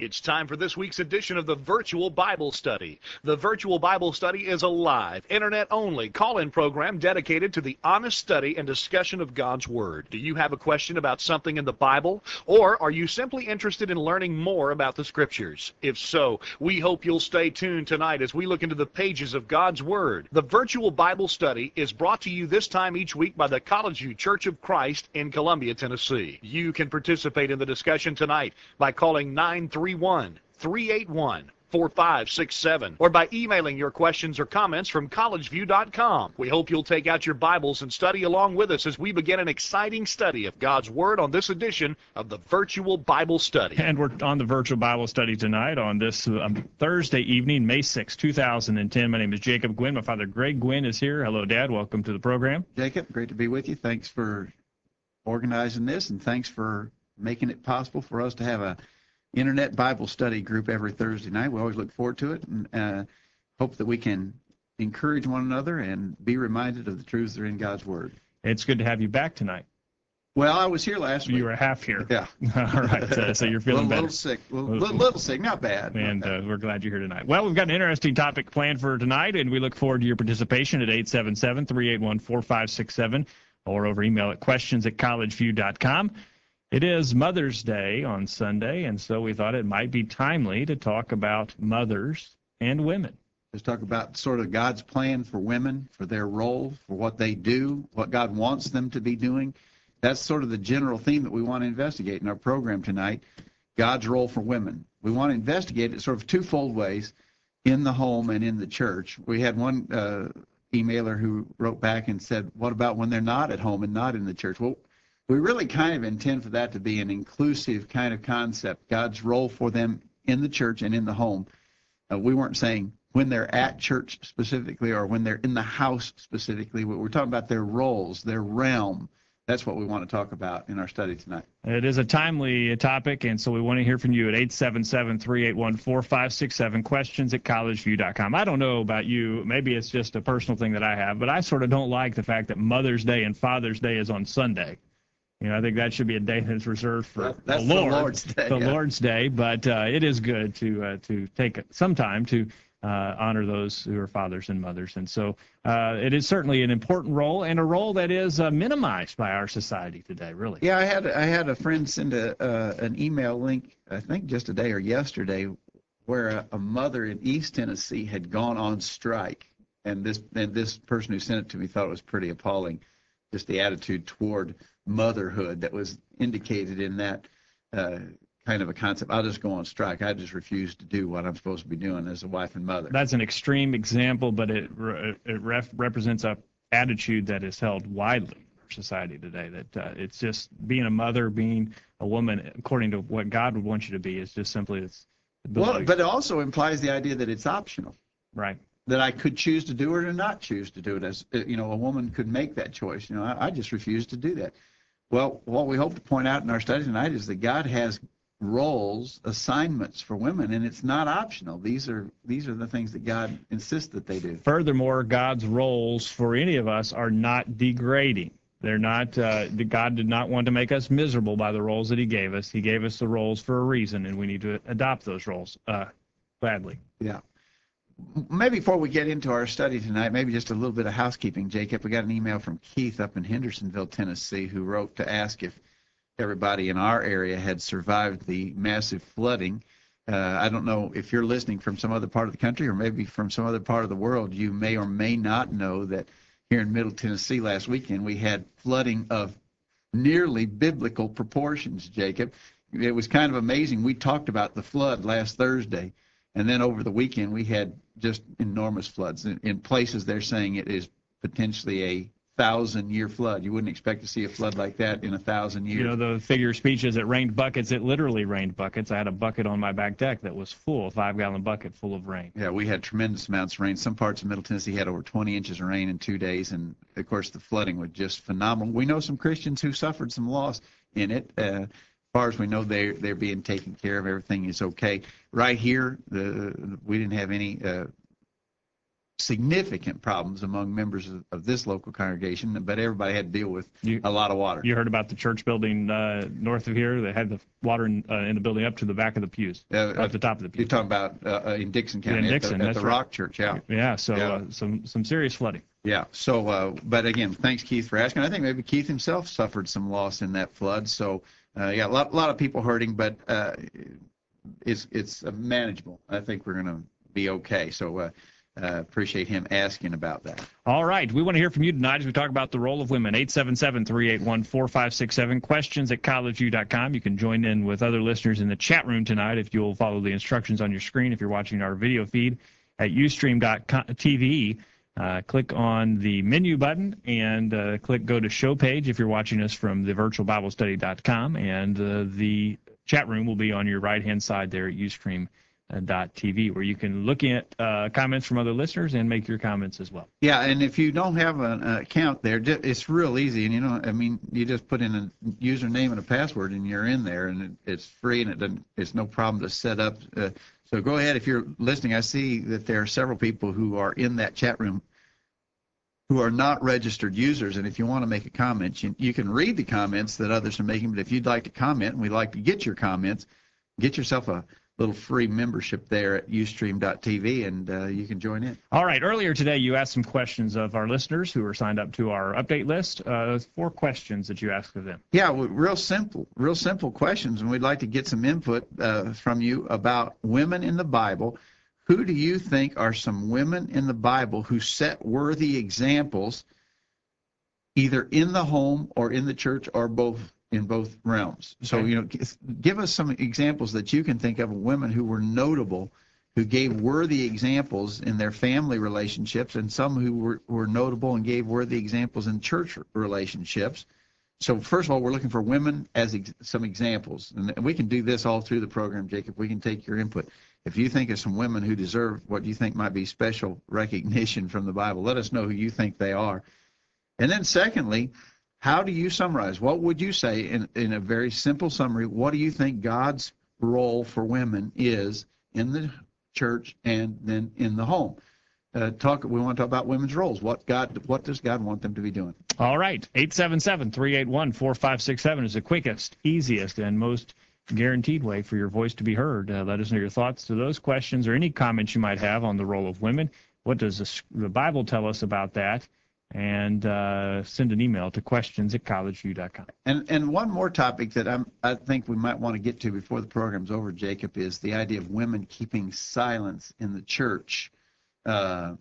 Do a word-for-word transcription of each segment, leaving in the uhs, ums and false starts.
It's time for this week's edition of the Virtual Bible Study. The Virtual Bible Study is a live, internet-only call-in program dedicated to the honest study and discussion of God's Word. Do you have a question about something in the Bible, or are you simply interested in learning more about the Scriptures? If so, we hope you'll stay tuned tonight as we look into the pages of God's Word. The Virtual Bible Study is brought to you this time each week by the College View Church of Christ in Columbia, Tennessee. You can participate in the discussion tonight by calling nine three one, three eight one, four five six seven or by emailing your questions or comments from college view dot com. We hope you'll take out your Bibles and study along with us as we begin an exciting study of God's Word on this edition of the Virtual Bible Study. And we're on the Virtual Bible Study tonight on this um, Thursday evening, May sixth, two thousand ten. My name is Jacob Gwynn. My father, Greg Gwynn, is here. Hello, Dad. Welcome to the program. Jacob, great to be with you. Thanks for organizing this, and thanks for making it possible for us to have a Internet Bible study group every Thursday night. We always look forward to it, and uh, hope that we can encourage one another and be reminded of the truths that are in God's Word. It's good to have you back tonight. Well, I was here last week. You were half here. Yeah. All right. Uh, so you're feeling a little, better. little sick. A little, little, little sick. Not bad. And not bad. Uh, we're glad you're here tonight. Well, we've got an interesting topic planned for tonight, and we look forward to your participation at eight seven seven, three eight one, four five six seven or over email at questions at college view dot com. It is Mother's Day on Sunday, and so we thought it might be timely to talk about mothers and women. Let's talk about sort of God's plan for women, for their role, for what they do, what God wants them to be doing. That's sort of the general theme that we want to investigate in our program tonight, God's role for women. We want to investigate it sort of twofold ways, in the home and in the church. We had one uh, emailer who wrote back and said, what about when they're not at home and not in the church? Well, we really kind of intend for that to be an inclusive kind of concept, God's role for them in the church and in the home. Uh, we weren't saying when they're at church specifically or when they're in the house specifically. We're talking about their roles, their realm. That's what we want to talk about in our study tonight. It is a timely topic, and so we want to hear from you at eight seven seven, three eight one, four five six seven, questions at college view dot com. I don't know about you. Maybe it's just a personal thing that I have, but I sort of don't like the fact that Mother's Day and Father's Day is on Sunday. You know, I think that should be a day that's reserved for that, that's the Lord, the Lord's Day. The yeah. Lord's Day, but uh, it is good to uh, to take some time to uh, honor those who are fathers and mothers. And so uh, it is certainly an important role, and a role that is uh, minimized by our society today, really. Yeah, I had I had a friend send a uh, an email link, I think just today or yesterday, where a, a mother in East Tennessee had gone on strike, and this and this person who sent it to me thought it was pretty appalling, just the attitude toward motherhood that was indicated in that uh, kind of a concept. I'll just go on strike. I just refuse to do what I'm supposed to be doing as a wife and mother. That's an extreme example, but it it ref, represents a attitude that is held widely in our society today, that uh, it's just being a mother, being a woman, according to what God would want you to be, is just simply it's well, but it also implies the idea that it's optional. Right. That I could choose to do it or not choose to do it. As you know, a woman could make that choice. You know, I, I just refuse to do that. Well, what we hope to point out in our study tonight is that God has roles, assignments for women, and it's not optional. These are these are the things that God insists that they do. Furthermore, God's roles for any of us are not degrading. They're not. Uh, God did not want to make us miserable by the roles that He gave us. He gave us the roles for a reason, and we need to adopt those roles uh, gladly. Yeah. Maybe before we get into our study tonight, maybe just a little bit of housekeeping, Jacob. We got an email from Keith up in Hendersonville, Tennessee, who wrote to ask if everybody in our area had survived the massive flooding. Uh, I don't know if you're listening from some other part of the country or maybe from some other part of the world. You may or may not know that here in Middle Tennessee last weekend we had flooding of nearly biblical proportions, Jacob. It was kind of amazing. We talked about the flood last Thursday. And then over the weekend, we had just enormous floods. In, in places, they're saying it is potentially a thousand-year flood. You wouldn't expect to see a flood like that in a thousand years. You know, the figure of speech is it rained buckets. It literally rained buckets. I had a bucket on my back deck that was full, a five-gallon bucket full of rain. Yeah, we had tremendous amounts of rain. Some parts of Middle Tennessee had over twenty inches of rain in two days. And, of course, the flooding was just phenomenal. We know some Christians who suffered some loss in it. Uh, As far as we know, they're, they're being taken care of. Everything is okay. Right here, the, we didn't have any uh, significant problems among members of, of this local congregation, but everybody had to deal with You- a lot of water. You heard about the church building uh, north of here? They had the water in, uh, in the building up to the back of the pews, Uh, up the top of the You're pews. talking about uh, uh, in Dixon County, In at Dixon, the, at that's the right. Rock Church, yeah. Yeah, so Yeah. Uh, some some serious flooding. Yeah. So, uh, but again, thanks, Keith, for asking. I think maybe Keith himself suffered some loss in that flood. So, uh, yeah, a lot, lot of people hurting, but uh, it's it's uh, manageable. I think we're going to be okay. So, uh, uh, appreciate him asking about that. All right. We want to hear from you tonight as we talk about the role of women. eight seven seven, three eight one, four five six seven. Questions at college view dot com. You can join in with other listeners in the chat room tonight if you'll follow the instructions on your screen. If you're watching our video feed at ustream dot t v, uh, click on the menu button and uh, click go to show page if you're watching us from the virtual bible study dot com. And uh, the chat room will be on your right-hand side there at ustream dot t v, where you can look at uh, comments from other listeners and make your comments as well. Yeah, and if you don't have an account there, ju- it's real easy. And you know, I mean, you just put in a username and a password, and you're in there, and it, it's free, and it doesn't. It's no problem to set up. Uh, so go ahead if you're listening. I see that there are several people who are in that chat room who are not registered users, and if you want to make a comment, you, you can read the comments that others are making. But if you'd like to comment, and we'd like to get your comments, get yourself a little free membership there at ustream dot t v, and uh, you can join in. All right. Earlier today, you asked some questions of our listeners who are signed up to our update list. Uh, four questions that you asked of them. Yeah, well, real simple, real simple questions, and we'd like to get some input uh, from you about women in the Bible. Who do you think are some women in the Bible who set worthy examples, either in the home or in the church, or both in both realms? So, Okay. you know, g- give us some examples that you can think of of women who were notable, who gave worthy examples in their family relationships, and some who were, were notable and gave worthy examples in church relationships. So first of all, we're looking for women as ex- some examples, and we can do this all through the program, Jacob. We can take your input. If you think of some women who deserve what you think might be special recognition from the Bible, let us know who you think they are. And then secondly, how do you summarize? What would you say in, in a very simple summary? What do you think God's role for women is in the church and then in the home? Uh, talk. We want to talk about women's roles. What God? What does God want them to be doing? All right. eight seven seven, three eight one, four five six seven is the quickest, easiest, and most guaranteed way for your voice to be heard. Uh, let us know your thoughts to those questions or any comments you might have on the role of women. What does the, the Bible tell us about that? And uh, send an email to questions at college view dot com. And and one more topic that I'm I think we might want to get to before the program's over, Jacob, is the idea of women keeping silence in the church. Uh,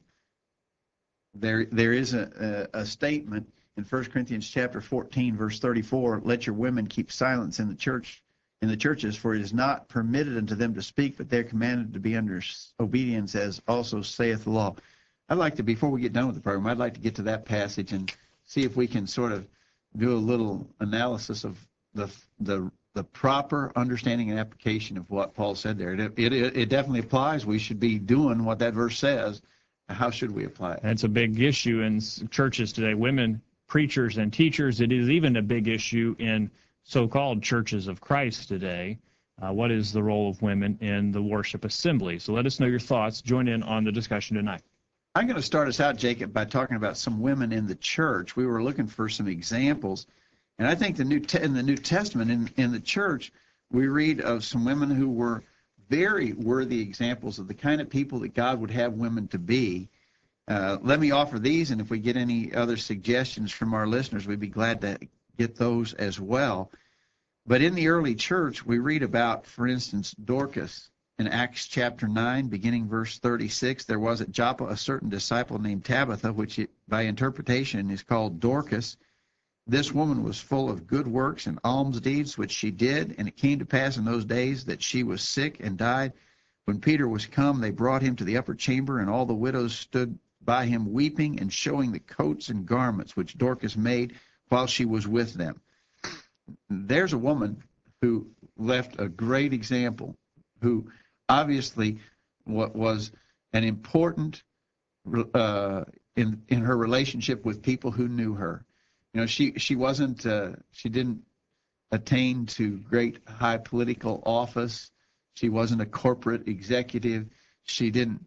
there there is a, a, a statement in First Corinthians chapter fourteen, verse thirty-four, let your women keep silence in the church, in the churches, for it is not permitted unto them to speak, but they're commanded to be under obedience, as also saith the law. I'd like to, before we get done with the program, I'd like to get to that passage and see if we can sort of do a little analysis of the the the proper understanding and application of what Paul said there. It, it, it definitely applies. We should be doing what that verse says. How should we apply it? That's a big issue in s- churches today. Women preachers and teachers. It is even a big issue in so-called churches of Christ today. Uh, what is the role of women in the worship assembly? So let us know your thoughts. Join in on the discussion tonight. I'm going to start us out, Jacob, by talking about some women in the church. We were looking for some examples, and I think the New Te- in the New Testament, in, in the church, we read of some women who were very worthy examples of the kind of people that God would have women to be. Uh, let me offer these, and if we get any other suggestions from our listeners, we'd be glad to get those as well. But in the early church, we read about, for instance, Dorcas. In Acts chapter nine, beginning verse thirty-six, there was at Joppa a certain disciple named Tabitha, which it, by interpretation is called Dorcas. This woman was full of good works and alms deeds, which she did, and it came to pass in those days that she was sick and died. When Peter was come, they brought him to the upper chamber, and all the widows stood by him weeping and showing the coats and garments which Dorcas made while she was with them. There's a woman who left a great example, who obviously what was an important uh, in in her relationship with people who knew her. You know, she she wasn't uh, she didn't attain to great high political office. She wasn't a corporate executive. She didn't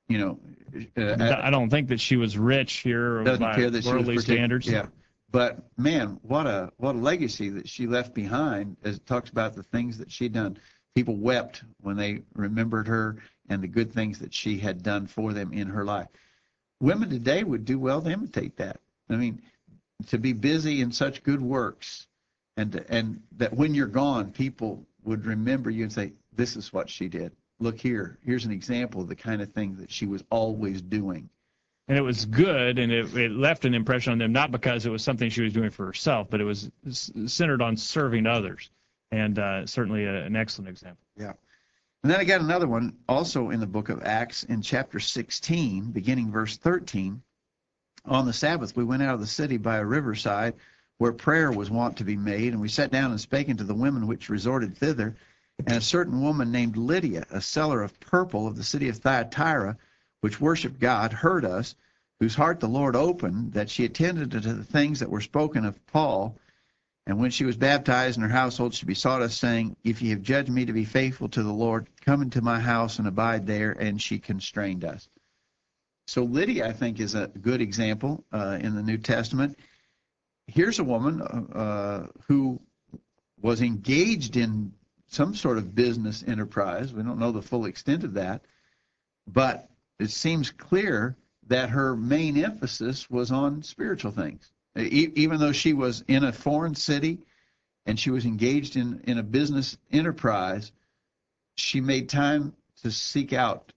you know, uh, I don't think that she was rich here doesn't by appear that she was worldly partic- standards. Yeah, but man, what a what a legacy that she left behind. As it talks about the things that she'd done, people wept when they remembered her and the good things that she had done for them in her life. Women today would do well to imitate that. I mean, to be busy in such good works, and and that when you're gone, people would remember you and say, "This is what she did. Look here. Here's an example of the kind of thing that she was always doing." And it was good, and it, it left an impression on them, not because it was something she was doing for herself, but it was centered on serving others, and uh, certainly a, an excellent example. Yeah. And then I got another one also in the book of Acts in chapter sixteen, beginning verse thirteen. On the Sabbath, we went out of the city by a riverside where prayer was wont to be made, and we sat down and spake unto the women which resorted thither. And a certain woman named Lydia, a seller of purple of the city of Thyatira, which worshipped God, heard us, whose heart the Lord opened, that she attended to the things that were spoken of Paul. And when she was baptized in her household, she besought us, saying, If ye have judged me to be faithful to the Lord, come into my house and abide there. And she constrained us. So Lydia, I think, is a good example uh, in the New Testament. Here's a woman uh, who was engaged in some sort of business enterprise. We don't know the full extent of that, but it seems clear that her main emphasis was on spiritual things. E- even though she was in a foreign city and she was engaged in, in a business enterprise, she made time to seek out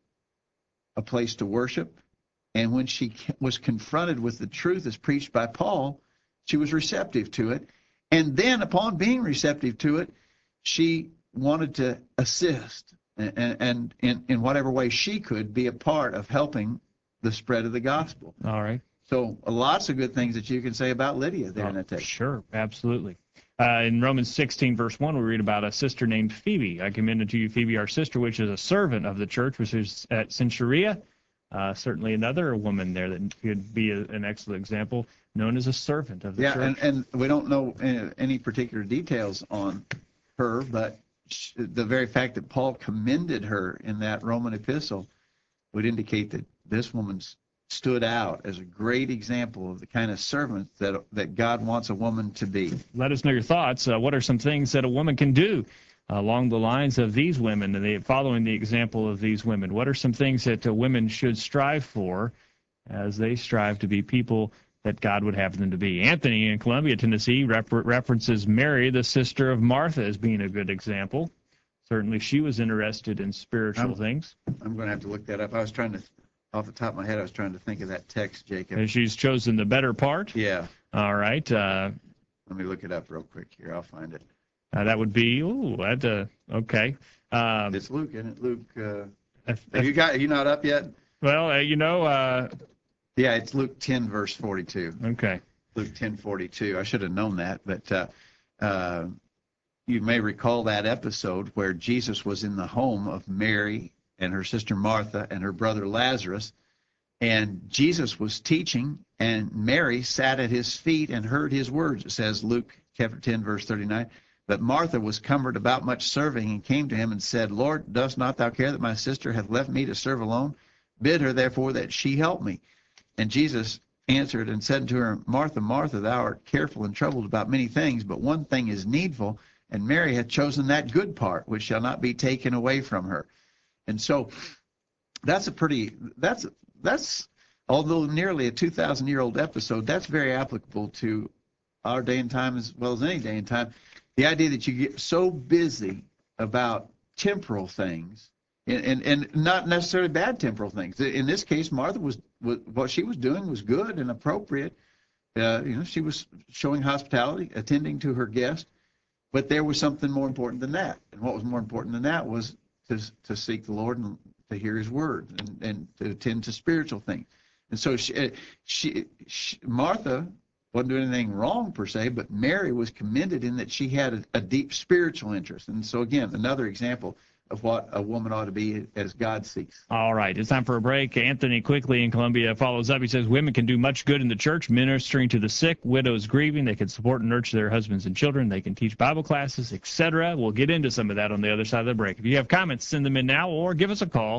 a place to worship. And when she was confronted with the truth as preached by Paul, she was receptive to it. And then upon being receptive to it, she wanted to assist and, and in, in whatever way she could be a part of helping the spread of the gospel. All right. So lots of good things that you can say about Lydia there Oh, in that text. Sure, absolutely. Uh, in Romans sixteen, verse one, we read about a sister named Phoebe. I commend unto you Phoebe, our sister, which is a servant of the church, which is at Cenchrea. Uh, certainly another woman there that could be a, an excellent example, known as a servant of the Yeah, church. and, and we don't know any, any particular details on her, but sh- the very fact that Paul commended her in that Roman epistle would indicate that this woman stood out as a great example of the kind of servant that that God wants a woman to be. Let us know your thoughts. Uh, what are some things that a woman can do along the lines of these women, and they, following the example of these women? What are some things that uh, women should strive for as they strive to be people that God would have them to be? Anthony in Columbia, Tennessee, refer- references Mary, the sister of Martha, as being a good example. Certainly she was interested in spiritual I'm, things. I'm going to have to look that up. I was trying to, off the top of my head, I was trying to think of that text, Jacob. And she's chosen the better part. Yeah. All right. Uh, Let me look it up real quick here. I'll find it. uh, that would be, ooh, that, uh, okay. Um, It's Luke, isn't it? Luke, uh, if- have you got, are you not up yet? well, uh, you know, uh, Yeah, it's Luke ten, verse forty-two. okay. Luke ten forty-two. I should have known that, but uh, uh, you may recall that episode where Jesus was in the home of Mary and her sister Martha and her brother Lazarus, and Jesus was teaching, and Mary sat at his feet and heard his words. It says, Luke chapter ten, verse thirty-nine, but Martha was cumbered about much serving and came to him and said, Lord, dost not thou care that my sister hath left me to serve alone? Bid her therefore that she help me. And Jesus answered and said to her, Martha, Martha, thou art careful and troubled about many things, but one thing is needful, and Mary hath chosen that good part, which shall not be taken away from her. And so that's a pretty, that's, that's, although nearly a two thousand year old episode, that's very applicable to our day and time as well as any day and time. The idea that you get so busy about temporal things, and, and, and not necessarily bad temporal things. In this case, Martha was, was what she was doing was good and appropriate. Uh, you know, she was showing hospitality, attending to her guest, but there was something more important than that. And what was more important than that was to to seek the Lord and to hear His word and, and to attend to spiritual things. And so she, she, she Martha wasn't doing anything wrong per se, but Mary was commended in that she had a, a deep spiritual interest. And so again, another example of what a woman ought to be as God seeks. All right, it's time for a break. Anthony quickly in Columbia follows up. He says women can do much good in the church, ministering to the sick, widows grieving. They can support and nurture their husbands and children. They can teach Bible classes, et cetera. We'll get into some of that on the other side of the break. If you have comments, send them in now or give us a call.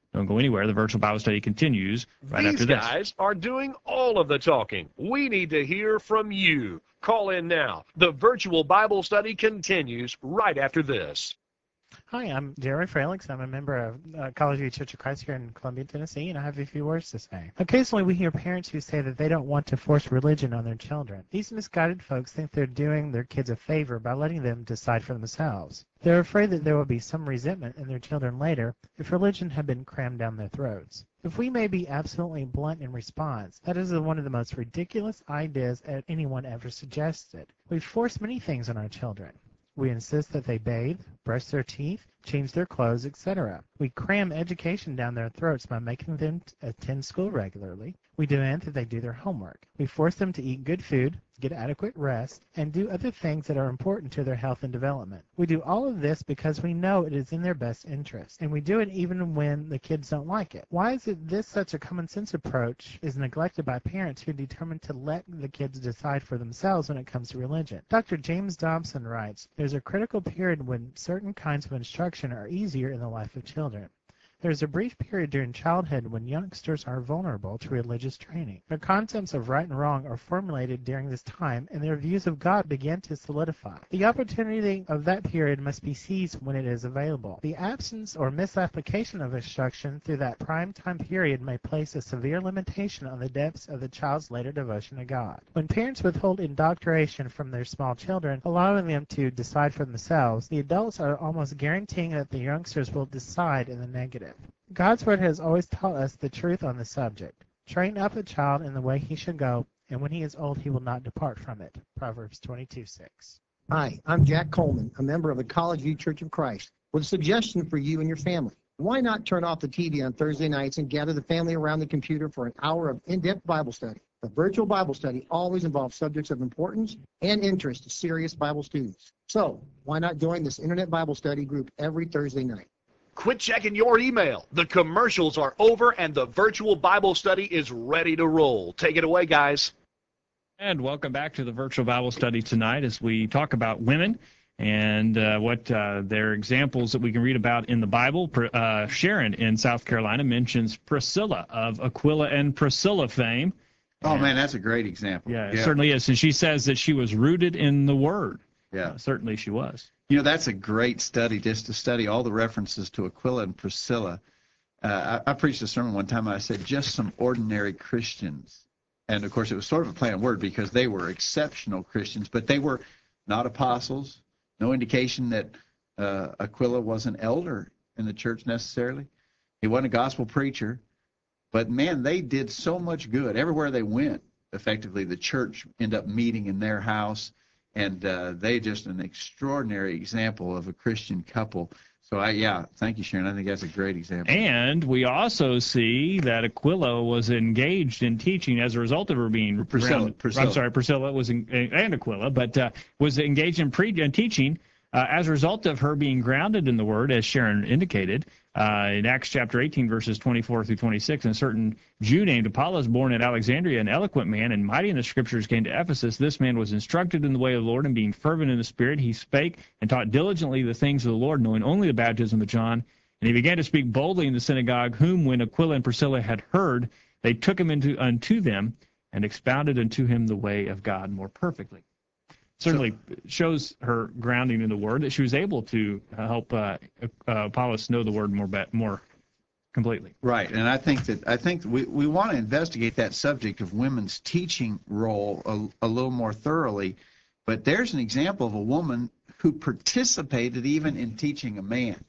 Don't go anywhere. The virtual Bible study continues right These after this. guys are doing all of the talking. We need to hear from you. Call in now. The virtual Bible study continues right after this. Hi, I'm Jerry Fralix. I'm a member of uh, College View Church of Christ here in Columbia, Tennessee, and I have a few words to say. Occasionally, we hear parents who say that they don't want to force religion on their children. These misguided folks think they're doing their kids a favor by letting them decide for themselves. They're afraid that there will be some resentment in their children later if religion had been crammed down their throats. If we may be absolutely blunt in response, that is one of the most ridiculous ideas that anyone ever suggested. We force many things on our children. We insist that they bathe, brush their teeth, change their clothes, et cetera. We cram education down their throats by making them attend school regularly. We demand that they do their homework. We force them to eat good food, get adequate rest, and do other things that are important to their health and development. We do all of this because we know it is in their best interest, and we do it even when the kids don't like it. Why is it this such a common sense approach is neglected by parents who are determined to let the kids decide for themselves when it comes to religion? Doctor James Dobson writes, "There's a critical period when certain kinds of instruction are easier in the life of children. There is a brief period during childhood when youngsters are vulnerable to religious training. Their concepts of right and wrong are formulated during this time, and their views of God begin to solidify. The opportunity of that period must be seized when it is available. The absence or misapplication of instruction through that prime time period may place a severe limitation on the depths of the child's later devotion to God. When parents withhold indoctrination from their small children, allowing them to decide for themselves, the adults are almost guaranteeing that the youngsters will decide in the negative. God's Word has always taught us the truth on the subject. Train up a child in the way he should go, and when he is old he will not depart from it. Proverbs twenty-two six. Hi, I'm Jack Coleman, a member of the College View Church of Christ, with a suggestion for you and your family. Why not turn off the T V on Thursday nights and gather the family around the computer for an hour of in-depth Bible study? The virtual Bible study always involves subjects of importance and interest to serious Bible students. So, why not join this Internet Bible study group every Thursday night? Quit checking your email. The commercials are over and the virtual Bible study is ready to roll. Take it away, guys. And welcome back to the virtual Bible study tonight as we talk about women and uh, what uh, their examples that we can read about in the Bible. Uh, Sharon in South Carolina mentions Priscilla of Aquila and Priscilla fame. Oh, and, man, that's a great example. Yeah, it certainly is. And she says that she was rooted in the Word. Yeah. Uh, certainly she was. You know, that's a great study, just to study all the references to Aquila and Priscilla. Uh, I, I preached a sermon one time, and I said, just some ordinary Christians. And, of course, it was sort of a play on word because they were exceptional Christians, but they were not apostles. No indication that uh, Aquila was an elder in the church necessarily. He wasn't a gospel preacher. But, man, they did so much good. Everywhere they went, effectively, the church ended up meeting in their house. And uh, they just an extraordinary example of a Christian couple. So, I yeah, thank you, Sharon. I think that's a great example. And we also see that Aquila was engaged in teaching as a result of her being Priscilla. grounded. Priscilla. I'm sorry, Priscilla was in, and Aquila, but uh, was engaged in pre in teaching uh, as a result of her being grounded in the Word, as Sharon indicated. Uh, in Acts chapter eighteen, verses twenty-four through twenty-six, and a certain Jew named Apollos, born at Alexandria, an eloquent man and mighty in the Scriptures, came to Ephesus. This man was instructed in the way of the Lord, and being fervent in the Spirit, he spake and taught diligently the things of the Lord, knowing only the baptism of John. And he began to speak boldly in the synagogue, whom when Aquila and Priscilla had heard, they took him into unto them, and expounded unto him the way of God more perfectly. Certainly shows her grounding in the Word, that she was able to help uh, uh, Apollos know the Word more more completely. Right, and I think that I think we, we want to investigate that subject of women's teaching role a, a little more thoroughly. But there's an example of a woman who participated even in teaching a man.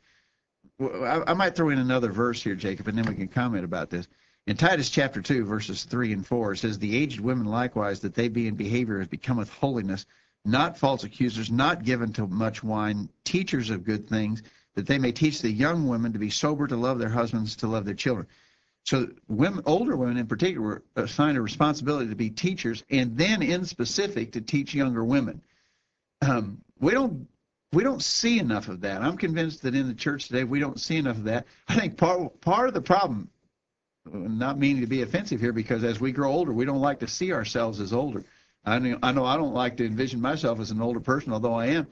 I, I might throw in another verse here, Jacob, and then we can comment about this. In Titus chapter two, verses three and four, it says, "The aged women likewise, that they be in behavior as becometh holiness, not false accusers, not given to much wine, teachers of good things, that they may teach the young women to be sober, to love their husbands, to love their children." So women, older women in particular, were assigned a responsibility to be teachers, and then in specific to teach younger women. Um, we don't we don't see enough of that. I'm convinced that in the church today we don't see enough of that. I think part part of the problem, not meaning to be offensive here, because as we grow older, we don't like to see ourselves as older. I know, I know I don't like to envision myself as an older person, although I am.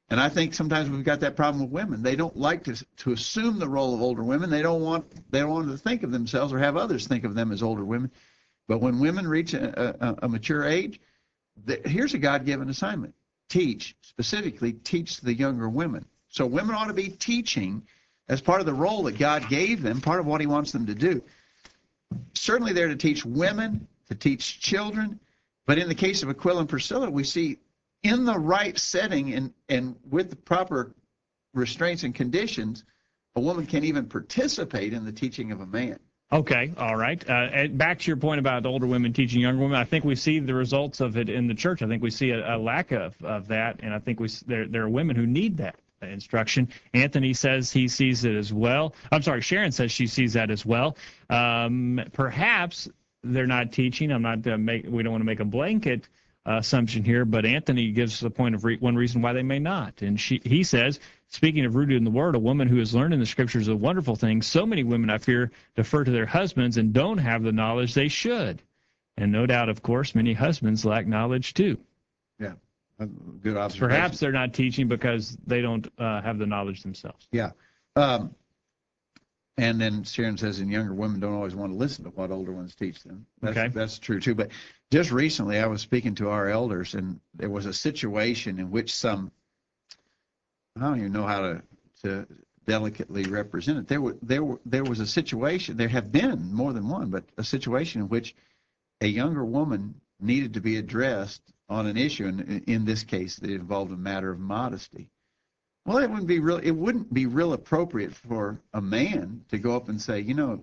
And I think sometimes we've got that problem with women. They don't like to to assume the role of older women. They don't want they don't want to think of themselves or have others think of them as older women. But when women reach a, a, a mature age, the, here's a God-given assignment: teach, specifically teach the younger women. So women ought to be teaching as part of the role that God gave them, part of what He wants them to do. Certainly, they're to teach women, to teach children. But in the case of Aquila and Priscilla, we see, in the right setting and, and with the proper restraints and conditions, a woman can even participate in the teaching of a man. Okay, all right. Uh, and back to your point about older women teaching younger women, I think we see the results of it in the church. I think we see a, a lack of, of that, and I think we there there are women who need that instruction. Anthony says he sees it as well. I'm sorry, Sharon says she sees that as well. Um, perhaps they're not teaching. I'm not uh, make. We don't want to make a blanket Uh, assumption here, but Anthony gives the point of re- one reason why they may not. And she, he says, speaking of rooted in the Word, a woman who has learned in the Scriptures is a wonderful thing. So many women, I fear, defer to their husbands and don't have the knowledge they should. And no doubt, of course, many husbands lack knowledge too. Yeah, good observation. Perhaps they're not teaching because they don't uh, have the knowledge themselves. Yeah. Um, And then Sharon says, and younger women don't always want to listen to what older ones teach them. That's, Okay. that's true, too. But just recently, I was speaking to our elders, and there was a situation in which some, I don't even know how to, to delicately represent it. There, were, there, were, there was a situation, there have been more than one, but a situation in which a younger woman needed to be addressed on an issue, and in this case, it involved a matter of modesty. Well, it wouldn't be real. It wouldn't be real appropriate for a man to go up and say, you know,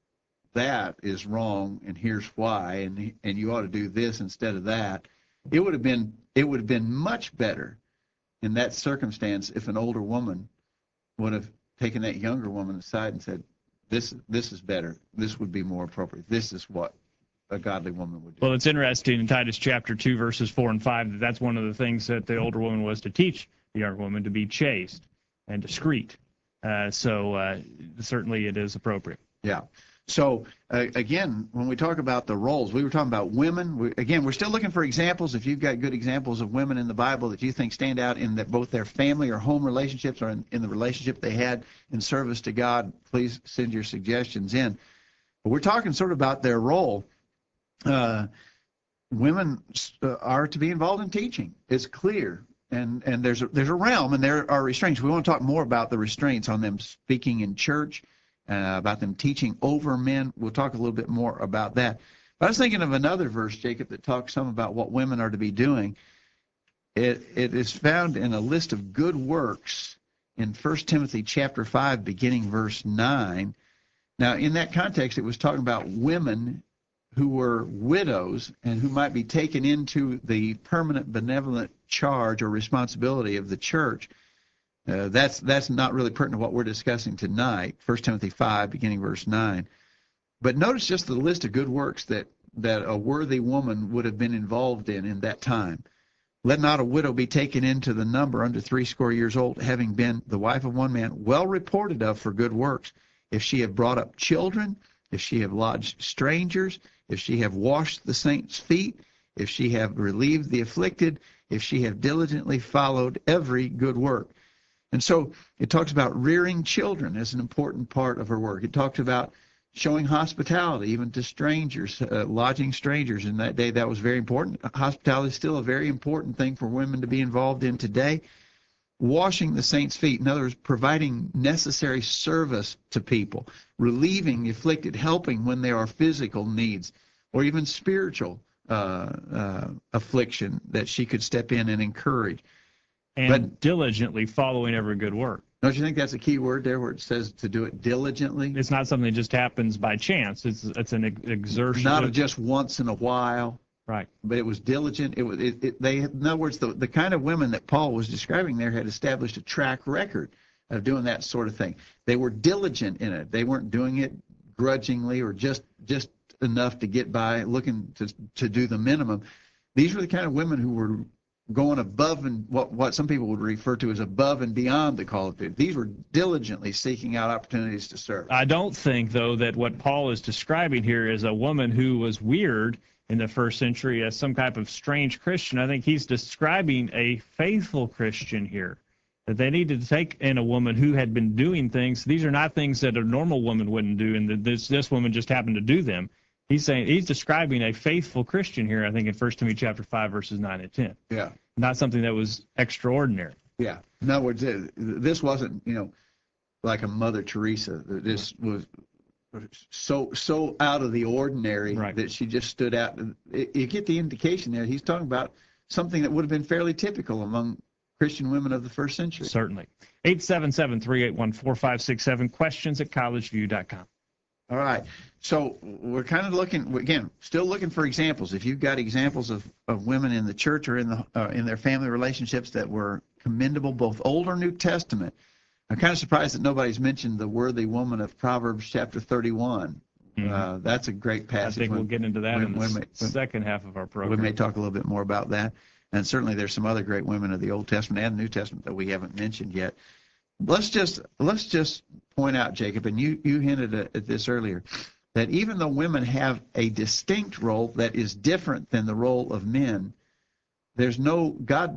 that is wrong, and here's why, and and you ought to do this instead of that. It would have been it would have been much better in that circumstance if an older woman would have taken that younger woman aside and said, this this is better. This would be more appropriate. This is what a godly woman would do. Well, it's interesting in Titus chapter two, verses four and five, that that's one of the things that the older woman was to teach the younger woman, to be chaste and discreet. Uh, so uh, certainly it is appropriate. Yeah. So, uh, again, when we talk about the roles, we were talking about women. We, again, we're still looking for examples. If you've got good examples of women in the Bible that you think stand out in that both their family or home relationships or in, in the relationship they had in service to God, please send your suggestions in. But we're talking sort of about their role. Uh, women uh, are to be involved in teaching. It's clear. And and there's a, there's a realm, and there are restraints. We want to talk more about the restraints on them speaking in church, uh, about them teaching over men. We'll talk a little bit more about that. But I was thinking of another verse, Jacob, that talks some about what women are to be doing. It it is found in a list of good works in First Timothy chapter five, beginning verse nine. Now, in that context, it was talking about women who were widows and who might be taken into the permanent benevolent charge or responsibility of the church. Uh, that's that's not really pertinent to what we're discussing tonight, First Timothy five, beginning verse nine. But notice just the list of good works that, that a worthy woman would have been involved in in that time. Let not a widow be taken into the number under threescore years old, having been the wife of one man, well reported of for good works. If she have brought up children, if she have lodged strangers, if she have washed the saints' feet, if she have relieved the afflicted, if she have diligently followed every good work. And so it talks about rearing children as an important part of her work. It talks about showing hospitality even to strangers, uh, lodging strangers. In that day, that was very important. Hospitality is still a very important thing for women to be involved in today. Washing the saints' feet, in other words, providing necessary service to people, relieving the afflicted, helping when there are physical needs or even spiritual uh, uh, affliction that she could step in and encourage. And but, diligently following every good work. Don't you think that's a key word there where it says to do it diligently? It's not something that just happens by chance. It's it's an exertion. Not just once in a while. Right. But it was diligent. It was. It, it, they, in other words, the, the kind of women that Paul was describing there had established a track record of doing that sort of thing. They were diligent in it. They weren't doing it grudgingly or just just enough to get by, looking to to do the minimum. These were the kind of women who were going above and what what some people would refer to as above and beyond the call of duty. These were diligently seeking out opportunities to serve. I don't think, though, that what Paul is describing here is a woman who was weird in the first century as some type of strange Christian. I think he's describing a faithful Christian here. that they needed to take in a woman who had been doing things. These are not things that a normal woman wouldn't do, and that this this woman just happened to do them. He's saying he's describing a faithful Christian here, I think, in First Timothy chapter five, verses nine and ten. Yeah. Not something that was extraordinary. Yeah. In other words, this wasn't, you know, like a Mother Teresa. This was so so out of the ordinary right. that she just stood out. You get the indication there. He's talking about something that would have been fairly typical among Christian women of the first century. Certainly. eight seven seven, three eight one, four five six seven, questions at college view dot com. All right. So we're kind of looking, again, still looking for examples. If you've got examples of, of women in the church or in the uh, in their family relationships that were commendable, both Old or New Testament, I'm kind of surprised that nobody's mentioned the worthy woman of Proverbs chapter thirty-one. Mm-hmm. Uh, that's a great passage. I think when, we'll get into that when, in the when, when, second half of our program. We may talk a little bit more about that. And certainly there's some other great women of the Old Testament and the New Testament that we haven't mentioned yet. Let's just let's just point out, Jacob, and you, you hinted at, at this earlier, that even though women have a distinct role that is different than the role of men, there's no God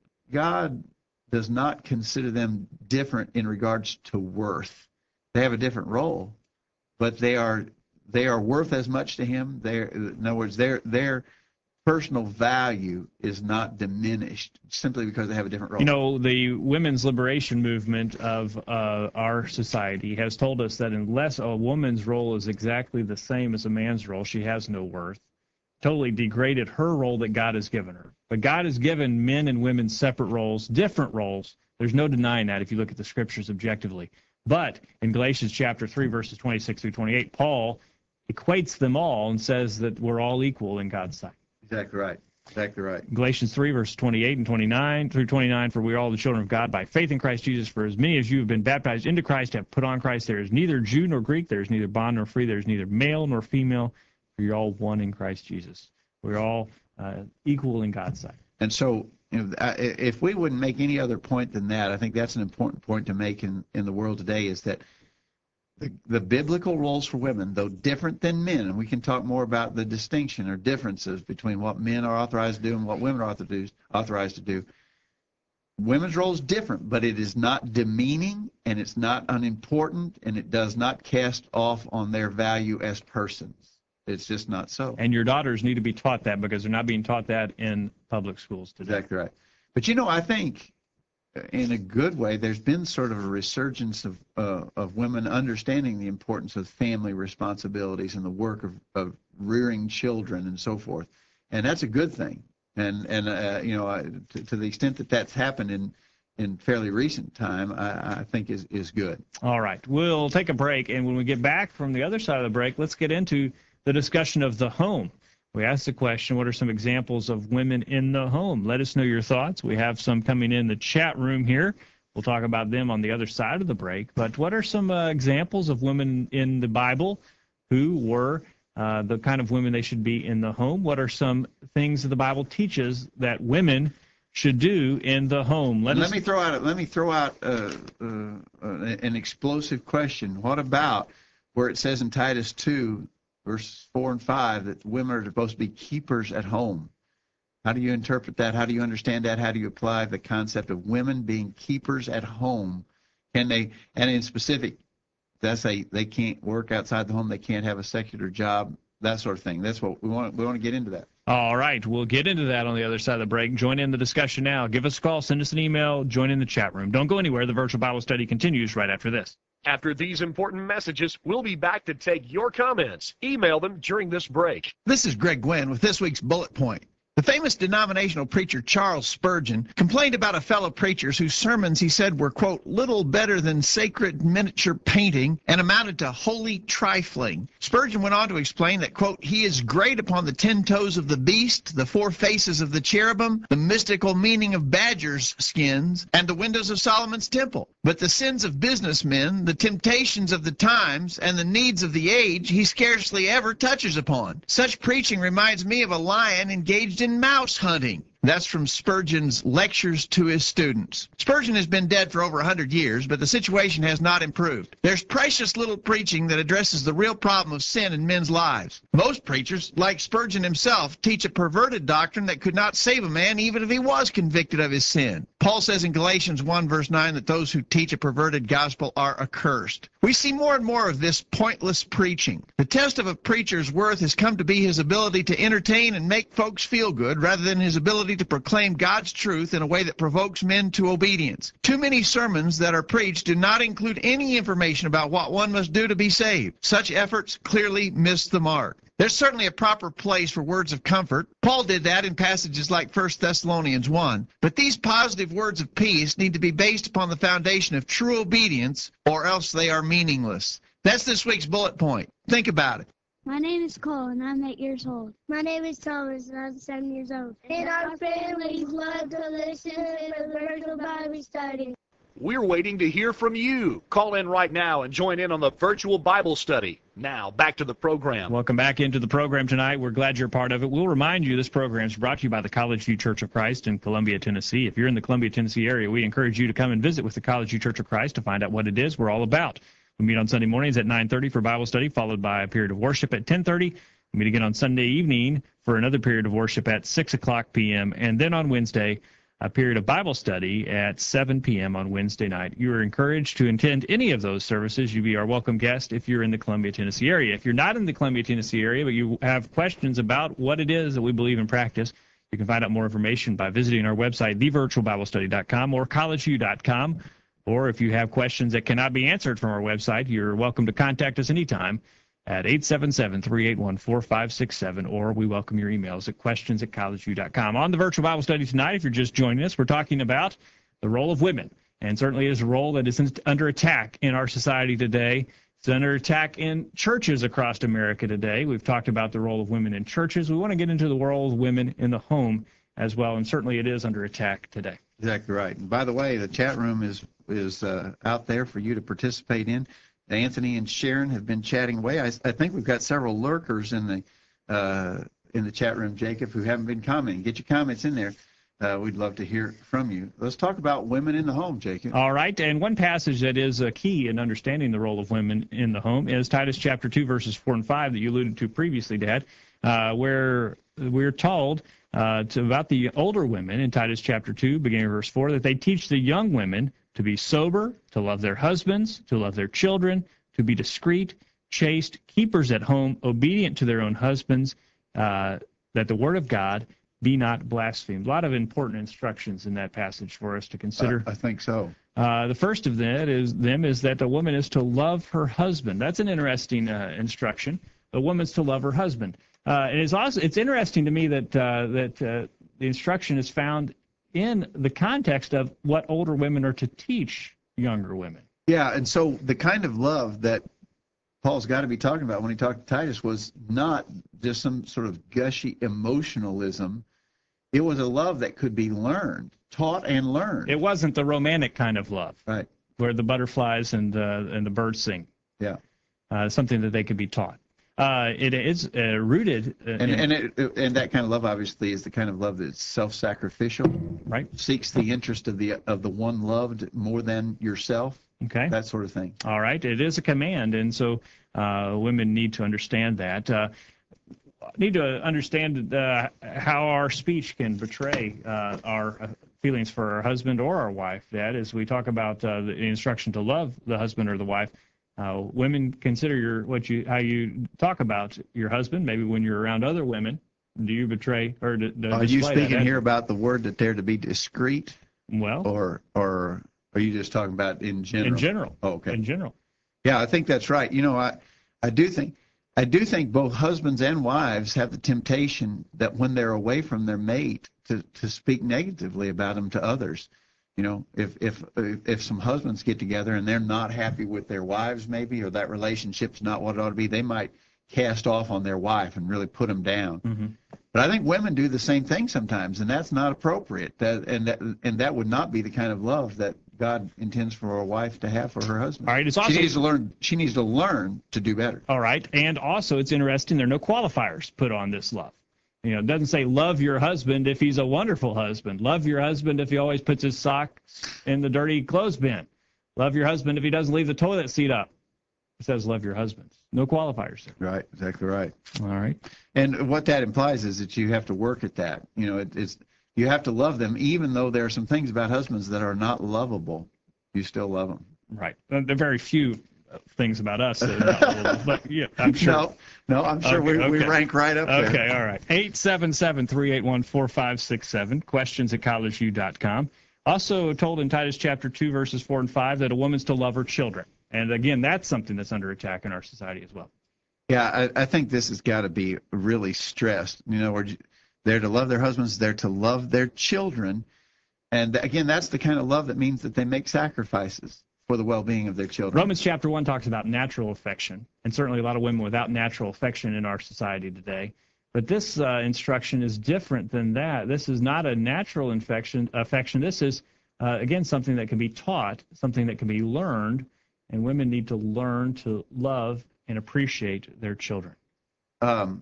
God does not consider them different in regards to worth. They have a different role, but they are they are worth as much to him. They're, in other words, their their personal value is not diminished simply because they have a different role. You know, the women's liberation movement of uh, our society has told us that unless a woman's role is exactly the same as a man's role, she has no worth. Totally degraded her role that God has given her. But God has given men and women separate roles, different roles. There's no denying that if you look at the scriptures objectively. But in Galatians chapter three, verses twenty-six through twenty-eight, Paul equates them all and says that we're all equal in God's sight. Exactly right. Exactly right. Galatians three, verses twenty-eight and twenty-nine through twenty-nine, for we are all the children of God by faith in Christ Jesus. For as many as you have been baptized into Christ have put on Christ. There is neither Jew nor Greek. There is neither bond nor free. There is neither male nor female. For you're all one in Christ Jesus. We're all uh, equal in God's sight. And so, you know, if we wouldn't make any other point than that, I think that's an important point to make in, in the world today, is that the, the biblical roles for women, though different than men, and we can talk more about the distinction or differences between what men are authorized to do and what women are authorized to do. Women's role is different, but it is not demeaning, and it's not unimportant, and it does not cast off on their value as persons. It's just not so. And your daughters need to be taught that, because they're not being taught that in public schools today. Exactly right. But, you know, I think in a good way, there's been sort of a resurgence of uh, of women understanding the importance of family responsibilities and the work of, of rearing children and so forth. And that's a good thing. And, and uh, you know, to, to the extent that that's happened in in fairly recent time, I, I think is, is good. All right. We'll take a break. And when we get back from the other side of the break, let's get into the discussion of the home. We asked the question, what are some examples of women in the home? Let us know your thoughts. We have some coming in the chat room here. We'll talk about them on the other side of the break. But what are some uh, examples of women in the Bible who were uh, the kind of women they should be in the home? What are some things that the Bible teaches that women should do in the home? Let, let us... me throw out let me throw out uh, uh, an explosive question. What about where it says in Titus two, verses four and five, that women are supposed to be keepers at home? How do you interpret that? How do you understand that? How do you apply the concept of women being keepers at home? Can they, and in specific, that's a, they can't work outside the home, they can't have a secular job, that sort of thing. That's what we want. We want to get into that. All right. We'll get into that on the other side of the break. Join in the discussion now. Give us a call, send us an email, join in the chat room. Don't go anywhere. The virtual Bible study continues right after this. After these important messages, we'll be back to take your comments. Email them during this break. This is Greg Gwynn with this week's Bullet Point. The famous denominational preacher Charles Spurgeon complained about a fellow preacher whose sermons he said were, quote, little better than sacred miniature painting and amounted to holy trifling. Spurgeon went on to explain that, quote, he is great upon the ten toes of the beast, the four faces of the cherubim, the mystical meaning of badgers' skins, and the windows of Solomon's temple. But the sins of businessmen, the temptations of the times, and the needs of the age he scarcely ever touches upon. Such preaching reminds me of a lion engaged in mouse hunting. That's from Spurgeon's lectures to his students. Spurgeon has been dead for over one hundred years, but the situation has not improved. There's precious little preaching that addresses the real problem of sin in men's lives. Most preachers, like Spurgeon himself, teach a perverted doctrine that could not save a man even if he was convicted of his sin. Paul says in Galatians one, verse nine, that those who teach a perverted gospel are accursed. We see more and more of this pointless preaching. The test of a preacher's worth has come to be his ability to entertain and make folks feel good rather than his ability to proclaim God's truth in a way that provokes men to obedience. Too many sermons that are preached do not include any information about what one must do to be saved. Such efforts clearly miss the mark. There's certainly a proper place for words of comfort. Paul did that in passages like First Thessalonians one. But these positive words of peace need to be based upon the foundation of true obedience, or else they are meaningless. That's this week's bullet point. Think about it. My name is Cole, and I'm eight years old. My name is Thomas, and I'm seven years old. And our families love to listen to the virtual Bible study. We're waiting to hear from you. Call in right now and join in on the virtual Bible study. Now, back to the program. Welcome back into the program tonight. We're glad you're a part of it. We'll remind you this program is brought to you by the College View Church of Christ in Columbia, Tennessee. If you're in the Columbia, Tennessee area, we encourage you to come and visit with the College View Church of Christ to find out what it is we're all about. We meet on Sunday mornings at nine thirty for Bible study, followed by a period of worship at ten thirty. We meet again on Sunday evening for another period of worship at six o'clock p.m. And then on Wednesday, a period of Bible study at seven p.m. on Wednesday night. You are encouraged to attend any of those services. You'll be our welcome guest if you're in the Columbia, Tennessee area. If you're not in the Columbia, Tennessee area, but you have questions about what it is that we believe in practice, you can find out more information by visiting our website, the virtual bible study dot com or college view dot com. Or if you have questions that cannot be answered from our website, you're welcome to contact us anytime at eight seven seven, three eight one, four five six seven, or we welcome your emails at questions at college view dot com. On the virtual Bible study tonight, if you're just joining us, we're talking about the role of women, and certainly it is a role that is under attack in our society today. It's under attack in churches across America today. We've talked about the role of women in churches. We want to get into the role of women in the home as well, and certainly it is under attack today. Exactly right. And by the way, the chat room is, is uh, out there for you to participate in. Anthony and Sharon have been chatting away. I, I think we've got several lurkers in the uh, in the chat room, Jacob, who haven't been commenting. Get your comments in there. Uh, we'd love to hear from you. Let's talk about women in the home, Jacob. All right, and one passage that is a key in understanding the role of women in the home is Titus chapter two, verses four and five that you alluded to previously, Dad, uh, where we're told uh, to, about the older women in Titus chapter two, beginning of verse four, that they teach the young women to be sober, to love their husbands, to love their children, to be discreet, chaste, keepers at home, obedient to their own husbands, uh, that the word of God be not blasphemed. A lot of important instructions in that passage for us to consider. I, I think so. Uh, the first of that is them is that a woman is to love her husband. That's an interesting uh, instruction. A woman's to love her husband. Uh, and it's also it's interesting to me that uh, that uh, the instruction is found in the context of what older women are to teach younger women. Yeah, and so the kind of love that Paul's got to be talking about when he talked to Titus was not just some sort of gushy emotionalism. It was a love that could be learned, taught and learned. It wasn't the romantic kind of love, right, where the butterflies and uh, and the birds sing. Yeah, uh, something that they could be taught. Uh, it is uh, rooted, uh, and in, and it, and that kind of love obviously is the kind of love that's self-sacrificial, right? Seeks the interest of the of the one loved more than yourself. Okay, that sort of thing. All right, it is a command, and so uh, women need to understand that. Uh, need to understand uh, how our speech can betray uh, our feelings for our husband or our wife. That as we talk about uh, the instruction to love the husband or the wife. Uh, women, consider your what you how you talk about your husband. Maybe when you're around other women, do you betray or do, do Are you speaking that? here about the word that they're to be discreet? Well, or or are you just talking about in general? In general. Oh, okay. In general. Yeah, I think that's right. You know, I I do think I do think both husbands and wives have the temptation that when they're away from their mate to to speak negatively about them to others. You know, if if if some husbands get together and they're not happy with their wives, maybe, or that relationship's not what it ought to be, they might cast off on their wife and really put them down. Mm-hmm. But I think women do the same thing sometimes, and that's not appropriate. That and that and that would not be the kind of love that God intends for a wife to have for her husband. All right, it's also, she needs to learn. She needs to learn to do better. All right, and also it's interesting there are no qualifiers put on this love. You know, it doesn't say love your husband if he's a wonderful husband. Love your husband if he always puts his socks in the dirty clothes bin. Love your husband if he doesn't leave the toilet seat up. It says love your husband. No qualifiers there. Right, exactly right. All right. And what that implies is that you have to work at that. You know, it, it's you have to love them, even though there are some things about husbands that are not lovable. You still love them. Right. Uh, There are very few uh, things about us that are not lovable, but yeah, I'm sure. No, no, I'm sure Okay, we, we okay. rank right up there. Okay, all right. eight seven seven, three eight one, four five six seven, questions at collegeview dot com. Also told in Titus chapter two, verses four and five, that a woman's to love her children. And again, that's something that's under attack in our society as well. Yeah, I, I think this has got to be really stressed. You know, we're, they're to love their husbands, they're to love their children. And again, that's the kind of love that means that they make sacrifices for the well-being of their children. Romans chapter one talks about natural affection, and certainly a lot of women without natural affection in our society today. But this uh, instruction is different than that. This is not a natural infection, affection. This is, uh, again, something that can be taught, something that can be learned, and women need to learn to love and appreciate their children. Um,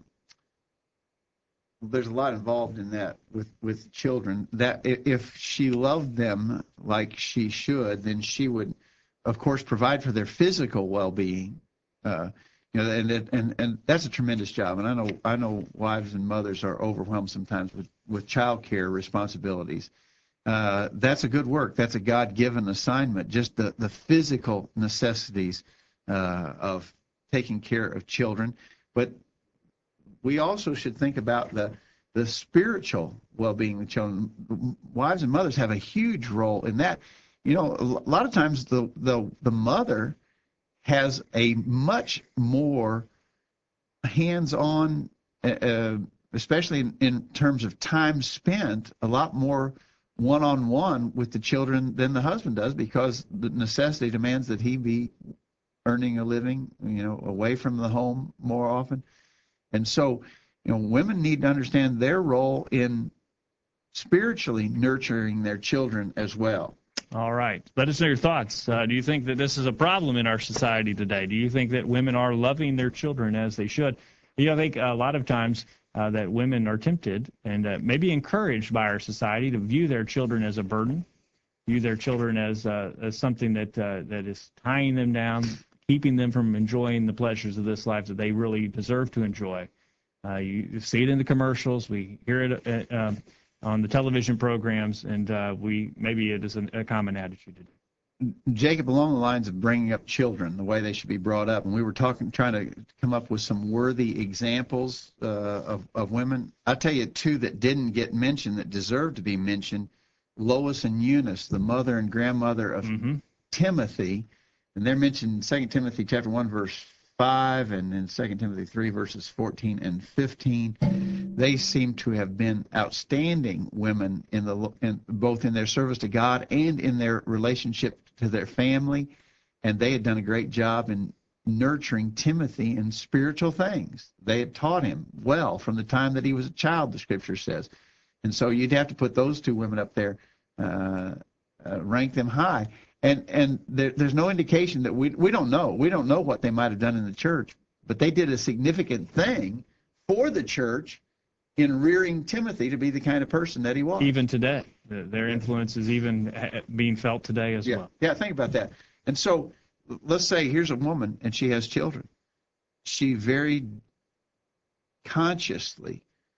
there's a lot involved in that with, with children. That if she loved them like she should, then she would, of course, provide for their physical well-being. Uh, you know, and and and that's a tremendous job. And I know I know wives and mothers are overwhelmed sometimes with with child care responsibilities. Uh, that's a good work. That's a God-given assignment. Just the the physical necessities uh, of taking care of children, but we also should think about the the spiritual well-being of children. Wives and mothers have a huge role in that. You know, a lot of times the the the mother has a much more hands-on, uh, especially in, in terms of time spent, a lot more one-on-one with the children than the husband does, because the necessity demands that he be earning a living, you know, away from the home more often. And so, you know, women need to understand their role in spiritually nurturing their children as well. All right. Let us know your thoughts. Uh, do you think that this is a problem in our society today? Do you think that women are loving their children as they should? You know, I think a lot of times uh, that women are tempted and uh, maybe encouraged by our society to view their children as a burden, view their children as, uh, as something that uh, that is tying them down, keeping them from enjoying the pleasures of this life that they really deserve to enjoy. Uh, you see it in the commercials. We hear it uh, um, on the television programs, and uh, we maybe it is an, a common attitude today. Jacob, along the lines of bringing up children, the way they should be brought up, and we were talking, trying to come up with some worthy examples uh, of, of women. I'll tell you two that didn't get mentioned that deserve to be mentioned. Lois and Eunice, the mother and grandmother of mm-hmm. Timothy, and they're mentioned in Second Timothy chapter one, verse five, and in Second Timothy three, verses fourteen and fifteen. They seem to have been outstanding women in the in, both in their service to God and in their relationship to their family, and they had done a great job in nurturing Timothy in spiritual things. They had taught him well from the time that he was a child, the Scripture says. And so you'd have to put those two women up there, uh, uh, rank them high. And and there, there's no indication that we we don't know. We don't know what they might have done in the church, but they did a significant thing for the church in rearing Timothy to be the kind of person that he was. Even today, their influence is even being felt today as yeah. well. Yeah, think about that. And so let's say here's a woman and she has children. She very consciously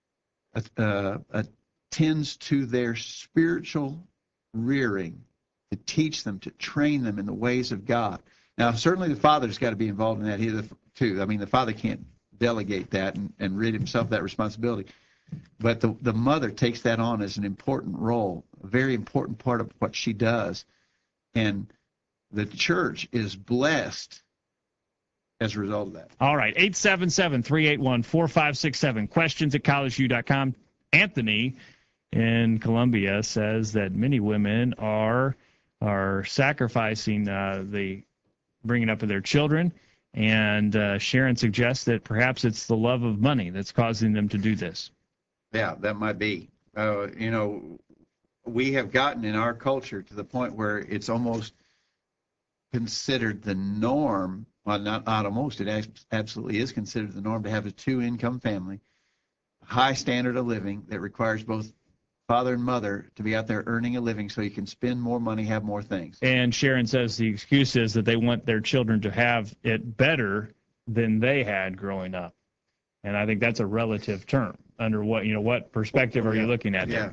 uh, attends to their spiritual rearing, to teach them, to train them in the ways of God. Now, certainly the father's got to be involved in that here too. I mean, the father can't delegate that and, and rid himself of that responsibility. But the, the mother takes that on as an important role, a very important part of what she does. And the church is blessed as a result of that. All right, eight seven seven, three eight one, four five six seven, questions at collegeview dot com. Anthony in Columbia says that many women are are sacrificing uh, the bringing up of their children, and uh, Sharon suggests that perhaps it's the love of money that's causing them to do this. Yeah, that might be. Uh, you know, we have gotten in our culture to the point where it's almost considered the norm. Well, not, not almost. It absolutely is considered the norm to have a two-income family, high standard of living that requires both father and mother to be out there earning a living so you can spend more money, have more things. And Sharon says the excuse is that they want their children to have it better than they had growing up. And I think that's a relative term. Under what, you know, what perspective are yeah. you looking at yeah. there?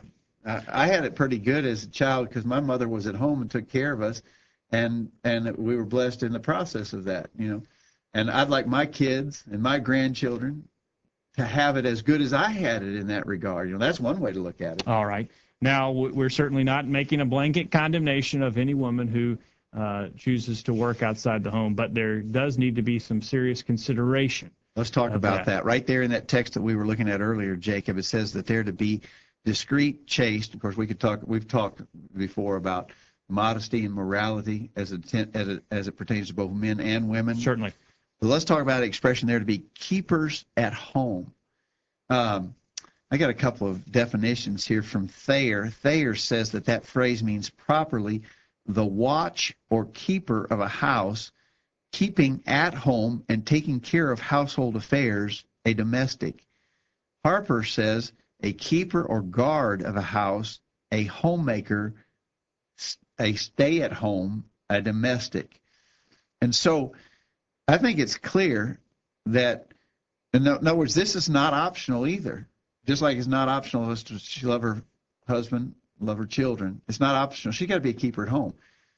I, I had it pretty good as a child because my mother was at home and took care of us, and and we were blessed in the process of that, you know. And I'd like my kids and my grandchildren to have it as good as I had it in that regard. You know, that's one way to look at it. All right. Now, we're certainly not making a blanket condemnation of any woman who uh, chooses to work outside the home, but there does need to be some serious consideration. Let's talk about that. that. Right there in that text that we were looking at earlier, Jacob, it says that they're to be discreet, chaste. Of course, we could talk, we've talked before about modesty and morality as it, as it, as it pertains to both men and women. Certainly. But let's talk about the expression there to be keepers at home. Um, I got a couple of definitions here from Thayer. Thayer says that that phrase means properly the watch or keeper of a house, keeping at home and taking care of household affairs, a domestic. Harper says a keeper or guard of a house, a homemaker, a stay-at-home, a domestic. And so I think it's clear that, in other words, this is not optional either. Just like it's not optional to she love her husband, love her children. It's not optional. She got to be a keeper at home.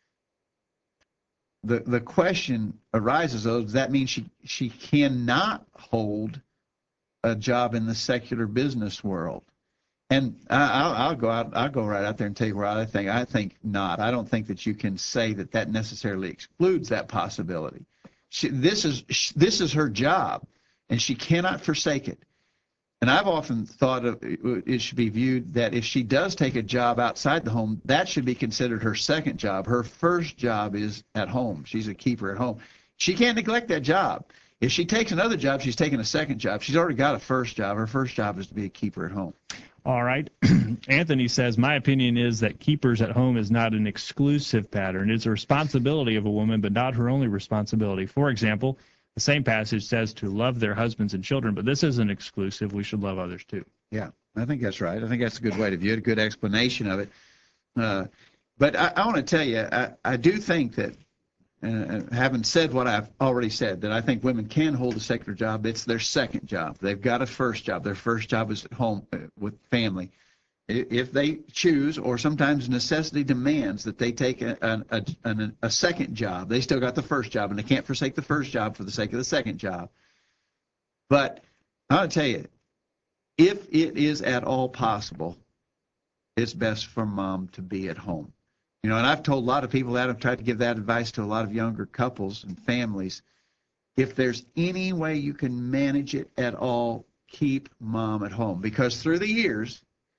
The the question arises, though, does that mean she she cannot hold a job in the secular business world? And I, I'll, I'll go out. I'll go right out there and tell you where I think. I think not. I don't think that you can say that that necessarily excludes that possibility. She, this is this is her job, and she cannot forsake it. And I've often thought of it should be viewed that if she does take a job outside the home, that should be considered her second job. Her first job is at home. She's a keeper at home. She can't neglect that job. If she takes another job, she's taking a second job. She's already got a first job. Her first job is to be a keeper at home. All right. Anthony says, my opinion is that keepers at home is not an exclusive pattern. It's a responsibility of a woman, but not her only responsibility. For example, the same passage says to love their husbands and children, but this isn't exclusive. We should love others too. Yeah, I think that's right. I think that's a good way to view it, a good explanation of it. Uh, but I, I want to tell you, I, I do think that, uh, having said what I've already said, that I think women can hold a secular job. It's their second job. They've got a first job. Their first job is at home uh, with family. If they choose, or sometimes necessity demands that they take a, a, a, a second job, they still got the first job, and they can't forsake the first job for the sake of the second job. But I want to tell you, if it is at all possible, it's best for mom to be at home. You know, and I've told a lot of people that. I've tried to give that advice to a lot of younger couples and families. If there's any way you can manage it at all, keep mom at home. Because through the years,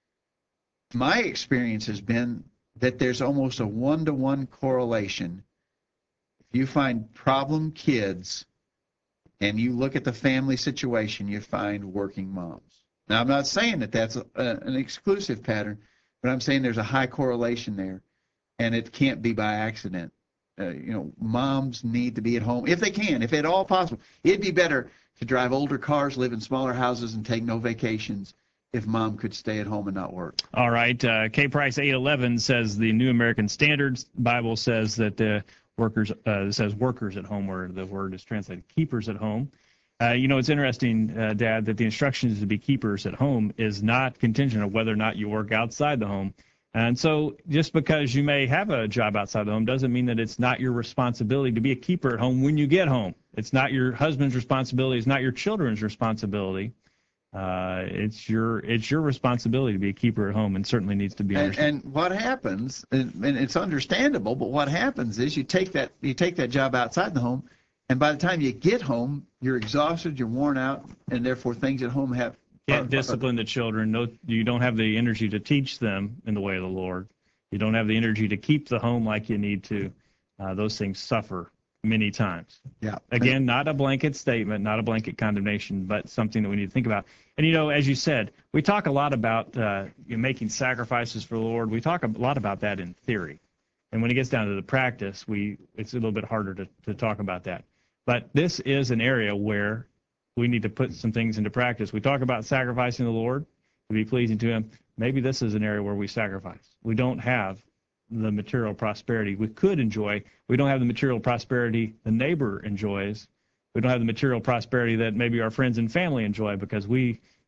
my experience has been that there's almost a one-to-one correlation. If you find problem kids and you look at the family situation, you find working moms. Now, I'm not saying that that's a, an exclusive pattern, but I'm saying there's a high correlation there, and it can't be by accident. Uh, you know, moms need to be at home if they can, if at all possible. It'd be better to drive older cars, live in smaller houses, and take no vacations if mom could stay at home and not work. All right. Uh, K. Price eight eleven says the New American Standard Bible says that uh, workers uh, says workers at home, where the word is translated keepers at home. Uh, you know, it's interesting, uh, Dad, that the instructions to be keepers at home is not contingent on whether or not you work outside the home. And so just because you may have a job outside the home doesn't mean that it's not your responsibility to be a keeper at home when you get home. It's not your husband's responsibility. It's not your children's responsibility. Uh, it's your it's your responsibility to be a keeper at home, and certainly needs to be And, understood. and what happens, and, and it's understandable, but what happens is you take that you take that job outside the home, and by the time you get home, you're exhausted, you're worn out, and therefore things at home have Can't are- discipline the children. No, you don't have the energy to teach them in the way of the Lord. You don't have the energy to keep the home like you need to. Uh, those things suffer many times. Yeah. Again, not a blanket statement, not a blanket condemnation, but something that we need to think about. And, you know, as you said, we talk a lot about uh, you know, making sacrifices for the Lord. We talk a lot about that in theory. And when it gets down to the practice, we it's a little bit harder to, to talk about that. But this is an area where we need to put some things into practice. We talk about sacrificing the Lord to be pleasing to him. Maybe this is an area where we sacrifice. We don't have the material prosperity we could enjoy. We don't have the material prosperity the neighbor enjoys. We don't have the material prosperity that maybe our friends and family enjoy because we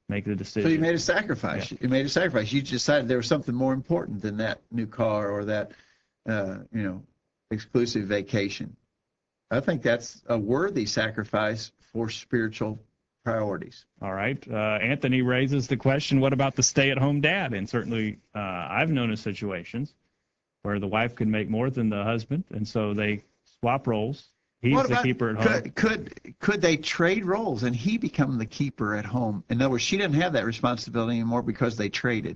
make the decision. So you made a sacrifice. Yeah. You made a sacrifice. You decided there was something more important than that new car or that, uh, you know, exclusive vacation. I think that's a worthy sacrifice for spiritual priorities. All right. Uh, Anthony raises the question, what about the stay-at-home dad? And certainly uh, I've known of situations where the wife could make more than the husband, and so they swap roles. He's What the about- keeper at home. Could, could could they trade roles and he become the keeper at home? In other words, she didn't have that responsibility anymore because they traded.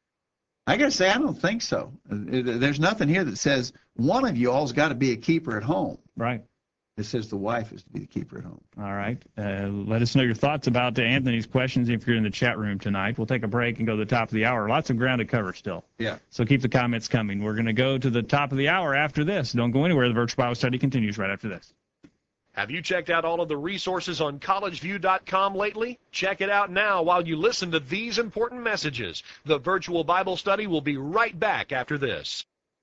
I got to say, I don't think so. There's nothing here that says one of you all's got to be a keeper at home. Right. It says the wife is to be the keeper at home. All right. Uh, let us know your thoughts about Anthony's questions if you're in the chat room tonight. We'll take a break and go to the top of the hour. Lots of ground to cover still. Yeah. So keep the comments coming. We're going to go to the top of the hour after this. Don't go anywhere. The Virtual Bible Study continues right after this. Have you checked out all of the resources on college view dot com lately? Check it out now while you listen to these important messages. The Virtual Bible Study will be right back after this.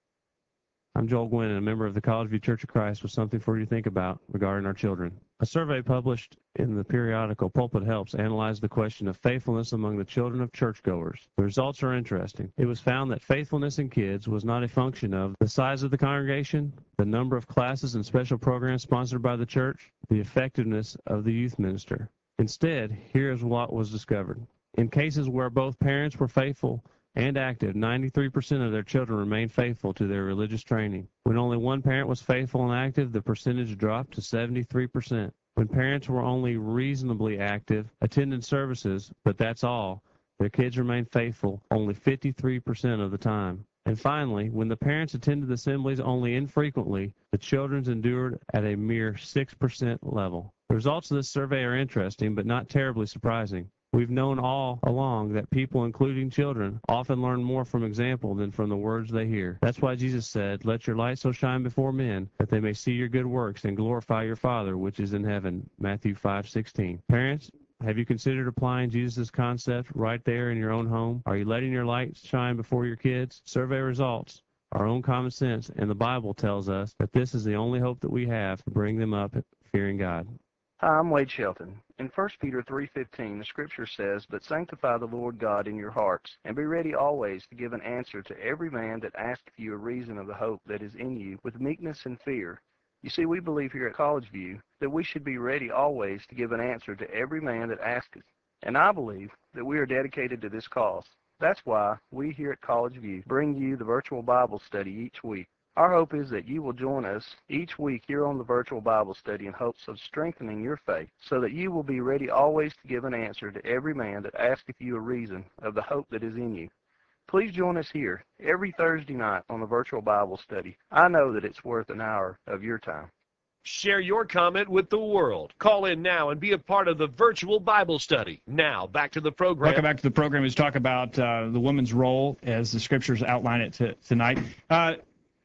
I'm Joel Gwynn, and a member of the College View Church of Christ, with something for you to think about regarding our children. A survey published in the periodical Pulpit Helps analyzed the question of faithfulness among the children of churchgoers. The results are interesting. It was found that faithfulness in kids was not a function of the size of the congregation, the number of classes and special programs sponsored by the church, the effectiveness of the youth minister. Instead, here is what was discovered. In cases where both parents were faithful and active, ninety-three percent of their children remained faithful to their religious training. When only one parent was faithful and active, the percentage dropped to seventy-three percent. When parents were only reasonably active, attended services, but that's all, their kids remained faithful only fifty-three percent of the time. And finally, when the parents attended assemblies only infrequently, the children endured at a mere six percent level. The results of this survey are interesting, but not terribly surprising. We've known all along that people, including children, often learn more from example than from the words they hear. That's why Jesus said, "Let your light so shine before men that they may see your good works and glorify your Father which is in heaven." Matthew five sixteen. Parents, have you considered applying Jesus' concept right there in your own home? Are you letting your light shine before your kids? Survey results, our own common sense, and the Bible tells us that this is the only hope that we have to bring them up fearing God. Hi, I'm Wade Shelton. In First Peter three fifteen, the scripture says, "But sanctify the Lord God in your hearts, and be ready always to give an answer to every man that asketh you a reason of the hope that is in you, with meekness and fear." You see, we believe here at College View that we should be ready always to give an answer to every man that asketh. And I believe that we are dedicated to this cause. That's why we here at College View bring you the virtual Bible study each week. Our hope is that you will join us each week here on the virtual Bible study in hopes of strengthening your faith, so that you will be ready always to give an answer to every man that asketh you a reason of the hope that is in you. Please join us here every Thursday night on the virtual Bible study. I know that it's worth an hour of your time. Share your comment with the world. Call in now and be a part of the virtual Bible study. Now, back to the program. Welcome back to the program. Let's talk about uh, the woman's role as the scriptures outline it to, tonight. Uh,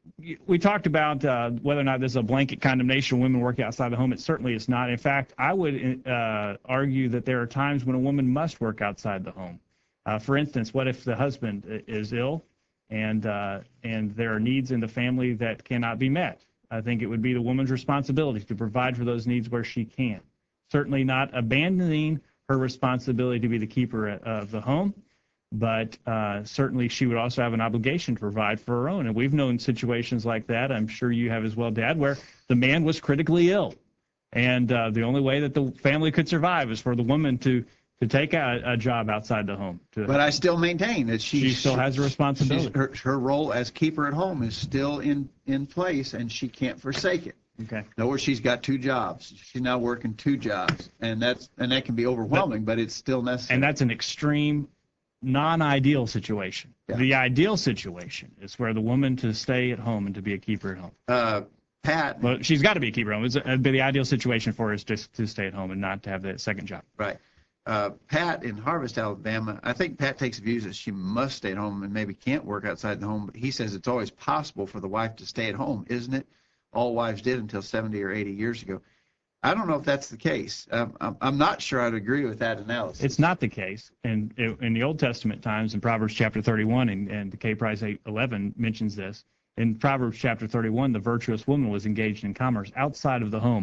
We talked about uh, whether or not there's a blanket condemnation of women working outside the home. It certainly is not. In fact, I would uh, argue that there are times when a woman must work outside the home. Uh, for instance, what if the husband is ill and uh, and there are needs in the family that cannot be met? I think it would be the woman's responsibility to provide for those needs where she can. Certainly not abandoning her responsibility to be the keeper of the home, but uh, certainly she would also have an obligation to provide for her own. And we've known situations like that, I'm sure you have as well, Dad, where the man was critically ill. And uh, the only way that the family could survive is for the woman to to take a, a job outside the home. To, But I still maintain that she, she still has a responsibility. Her, her role as keeper at home is still in, in place, and she can't forsake it. Okay. In other words, she's got two jobs. She's now working two jobs, and that's and that can be overwhelming, but, but it's still necessary. And that's an extreme, non-ideal situation. Yeah. The ideal situation is for the woman to stay at home and to be a keeper at home. Uh, Pat. Well, she's got to be a keeper at home. It's, it'd be the ideal situation for her is just to stay at home and not to have that second job. Right. Uh, Pat in Harvest, Alabama, I think Pat takes views that she must stay at home and maybe can't work outside the home, but he says it's always possible for the wife to stay at home, isn't it? All wives did until seventy or eighty years ago. I don't know if that's the case. Um, I'm, I'm not sure I'd agree with that analysis. It's not the case. And in the Old Testament times, in Proverbs chapter thirty-one, and, and K. Price eight eleven mentions this, in Proverbs chapter thirty-one, the virtuous woman was engaged in commerce outside of the home.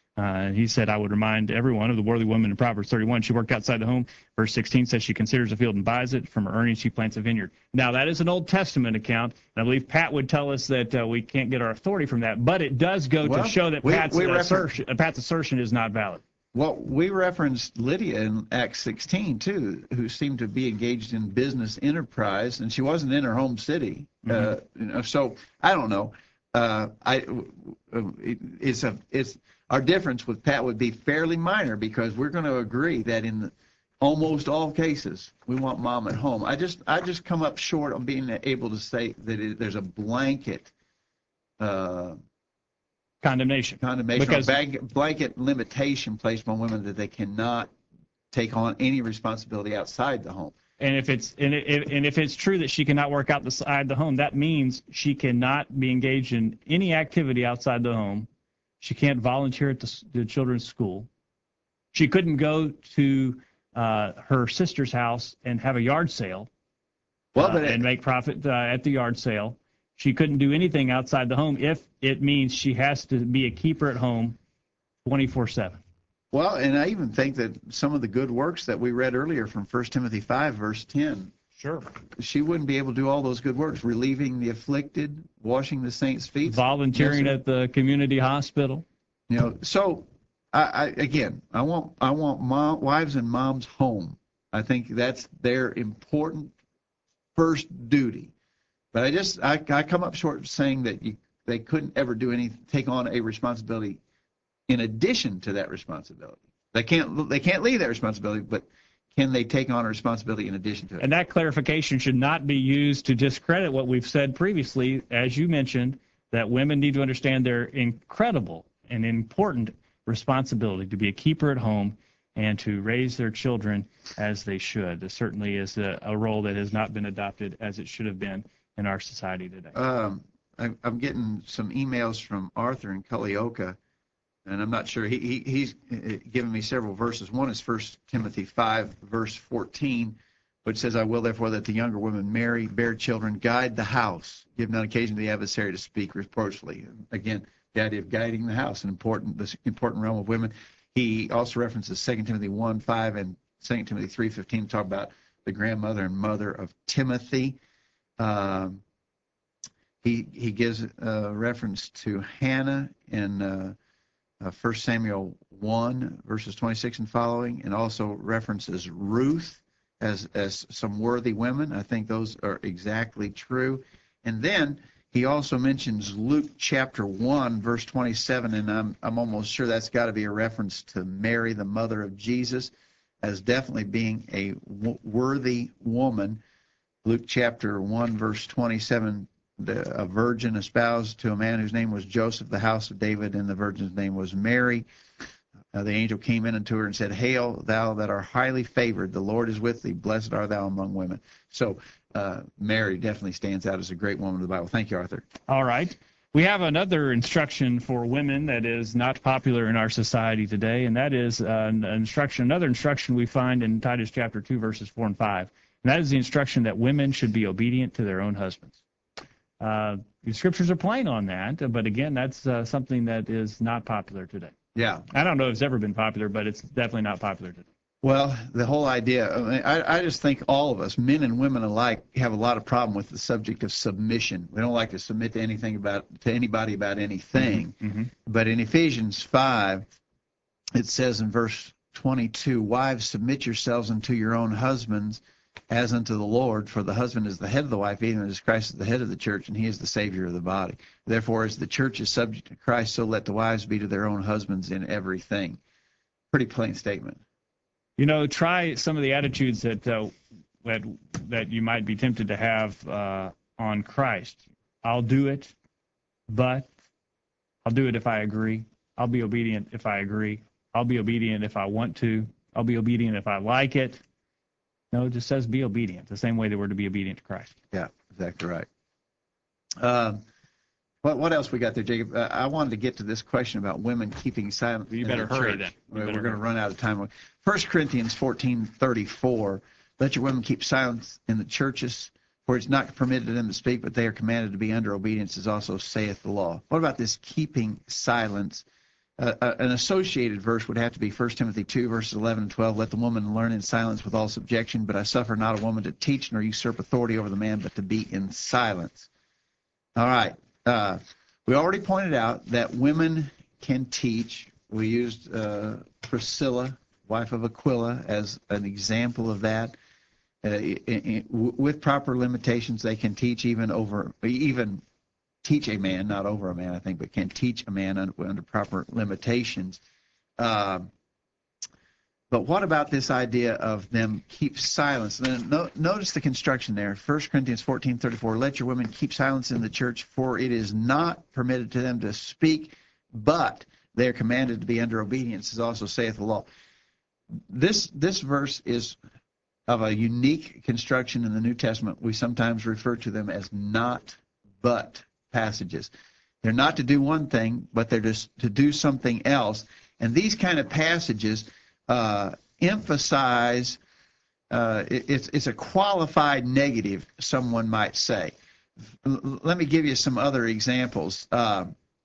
Uh, he said, I would remind everyone of the worldly woman in Proverbs thirty-one. She worked outside the home. Verse sixteen says she considers a field and buys it. From her earnings, she plants a vineyard. Now, that is an Old Testament account. And I believe Pat would tell us that uh, we can't get our authority from that. But it does go Well, to show that we- Pat's, we refer- assertion, uh, Pat's assertion is not valid. Well, we referenced Lydia in Acts sixteen, too, who seemed to be engaged in business enterprise, and she wasn't in her home city. Mhm. Uh, you know, so I don't know. Uh, I it, it's a it's our difference with Pat would be fairly minor because we're going to agree that in the, almost all cases we want mom at home. I just I just come up short on being able to say that it, there's a blanket. Uh, Condemnation. condemnation Because- or bag, blanket limitation placed on women that they cannot take on any responsibility outside the home. And if it's and, it, and if it's true that she cannot work outside the home, that means she cannot be engaged in any activity outside the home. She can't volunteer at the, the children's school. She couldn't go to uh, her sister's house and have a yard sale Well, uh, but it- and make profit uh, at the yard sale. She couldn't do anything outside the home if it means she has to be a keeper at home twenty-four seven. Well, and I even think that some of the good works that we read earlier from First Timothy five, verse ten, Sure. she wouldn't be able to do all those good works, relieving the afflicted, washing the saints' feet. Volunteering Yes, sir. at the community hospital. You know, so I, I again, I want I want mom, wives and moms home. I think that's their important first duty. But I just I, I come up short saying that you they couldn't ever do any take on a responsibility in addition to that responsibility. They can't they can't leave that responsibility, but can they take on a responsibility in addition to it? And that clarification should not be used to discredit what we've said previously, as you mentioned, that women need to understand their incredible and important responsibility to be a keeper at home and to raise their children as they should. This certainly is a, a role that has not been adopted as it should have been in our society today. Um, I, I'm getting some emails from Arthur in Culleoka, and I'm not sure. He, he he's given me several verses. One is First Timothy five, verse fourteen, which says, "I will therefore that the younger women marry, bear children, guide the house, give none occasion to the adversary to speak reproachfully." Again, the idea of guiding the house, an important this important realm of women. He also references Second Timothy one, five and Second Timothy three, fifteen, talk about the grandmother and mother of Timothy. Um, he he gives a reference to Hannah in uh, uh, First Samuel one, verses twenty-six and following, and also references Ruth as as some worthy women. I think those are exactly true. And then he also mentions Luke chapter one, verse twenty-seven, and I'm I'm almost sure that's got to be a reference to Mary, the mother of Jesus, as definitely being a w- worthy woman. Luke chapter one, verse twenty-seven, the, a virgin espoused to a man whose name was Joseph, the house of David, and the virgin's name was Mary. Uh, the angel came in unto her and said, "Hail, thou that art highly favored, the Lord is with thee. Blessed art thou among women." So uh, Mary definitely stands out as a great woman of the Bible. Thank you, Arthur. All right. We have another instruction for women that is not popular in our society today, and that is uh, an instruction, another instruction we find in Titus chapter two, verses four and five. And that is the instruction that women should be obedient to their own husbands. Uh, the scriptures are plain on that, but again, that's uh, something that is not popular today. Yeah. I don't know if it's ever been popular, but it's definitely not popular today. Well, the whole idea, I, mean, I, I just think all of us, men and women alike, have a lot of problem with the subject of submission. We don't like to submit to anything about, to anybody about anything. Mm-hmm. But in Ephesians five, it says in verse twenty-two, "Wives, submit yourselves unto your own husbands as unto the Lord, for the husband is the head of the wife, even as Christ is the head of the church, and he is the Savior of the body. Therefore, as the church is subject to Christ, so let the wives be to their own husbands in everything." Pretty plain statement. You know, try some of the attitudes that uh, that that you might be tempted to have uh, on Christ. I'll do it, but I'll do it if I agree. I'll be obedient if I agree. I'll be obedient if I want to. I'll be obedient if I like it. No, it just says be obedient, the same way that we're to be obedient to Christ. Yeah, exactly right. Um, what what else we got there, Jacob? Uh, I wanted to get to this question about women keeping silent. You in better the hurry church. then. You We're better going to hurry. run out of time. First Corinthians fourteen thirty-four. "Let your women keep silence in the churches, for it's not permitted to them to speak, but they are commanded to be under obedience, as also saith the law." What about this keeping silence? uh, uh, an associated verse would have to be First Timothy two, verses eleven and twelve. Let the woman learn in silence with all subjection, but I suffer not a woman to teach nor usurp authority over the man, but to be in silence. All right. Uh, we already pointed out that women can teach. We used uh, Priscilla, wife of Aquila, as an example of that. Uh, in, in, with proper limitations, they can teach even over, even teach a man, not over a man, I think, but can teach a man under, under proper limitations. Uh, but what about this idea of them keep silence? And then no, notice the construction there. First Corinthians fourteen thirty-four, let your women keep silence in the church, for it is not permitted to them to speak, but they are commanded to be under obedience, as also saith the law. This, this verse is of a unique construction in the New Testament. We sometimes refer to them as not but passages. They're not to do one thing, but they're just to do something else. And these kind of passages uh, emphasize, uh, it, it's, it's a qualified negative, someone might say. L- let me give you some other examples. Uh,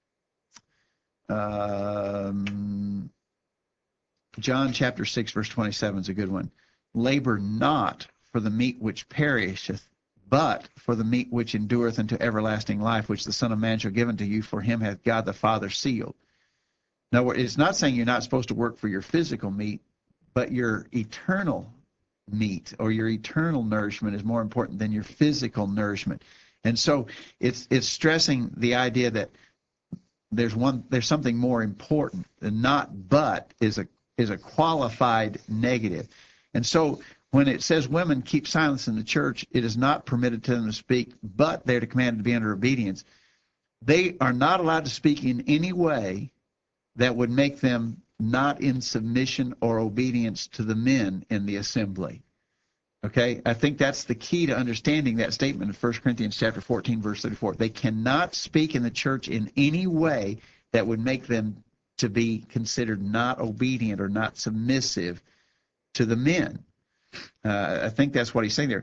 um, John chapter six, verse twenty-seven is a good one. Labor not for the meat which perisheth, but for the meat which endureth unto everlasting life, which the Son of Man shall give unto you, for him hath God the Father sealed. Now, it's not saying you're not supposed to work for your physical meat, but your eternal meat or your eternal nourishment is more important than your physical nourishment. And so it's it's stressing the idea that there's one there's something more important. The not but is a is a qualified negative. And so when it says women keep silence in the church, it is not permitted to them to speak, but they're commanded to be under obedience. They are not allowed to speak in any way that would make them not in submission or obedience to the men in the assembly. Okay, I think that's the key to understanding that statement in First Corinthians chapter fourteen, verse thirty-four. They cannot speak in the church in any way that would make them to be considered not obedient or not submissive to the men. Uh, I think that's what he's saying there.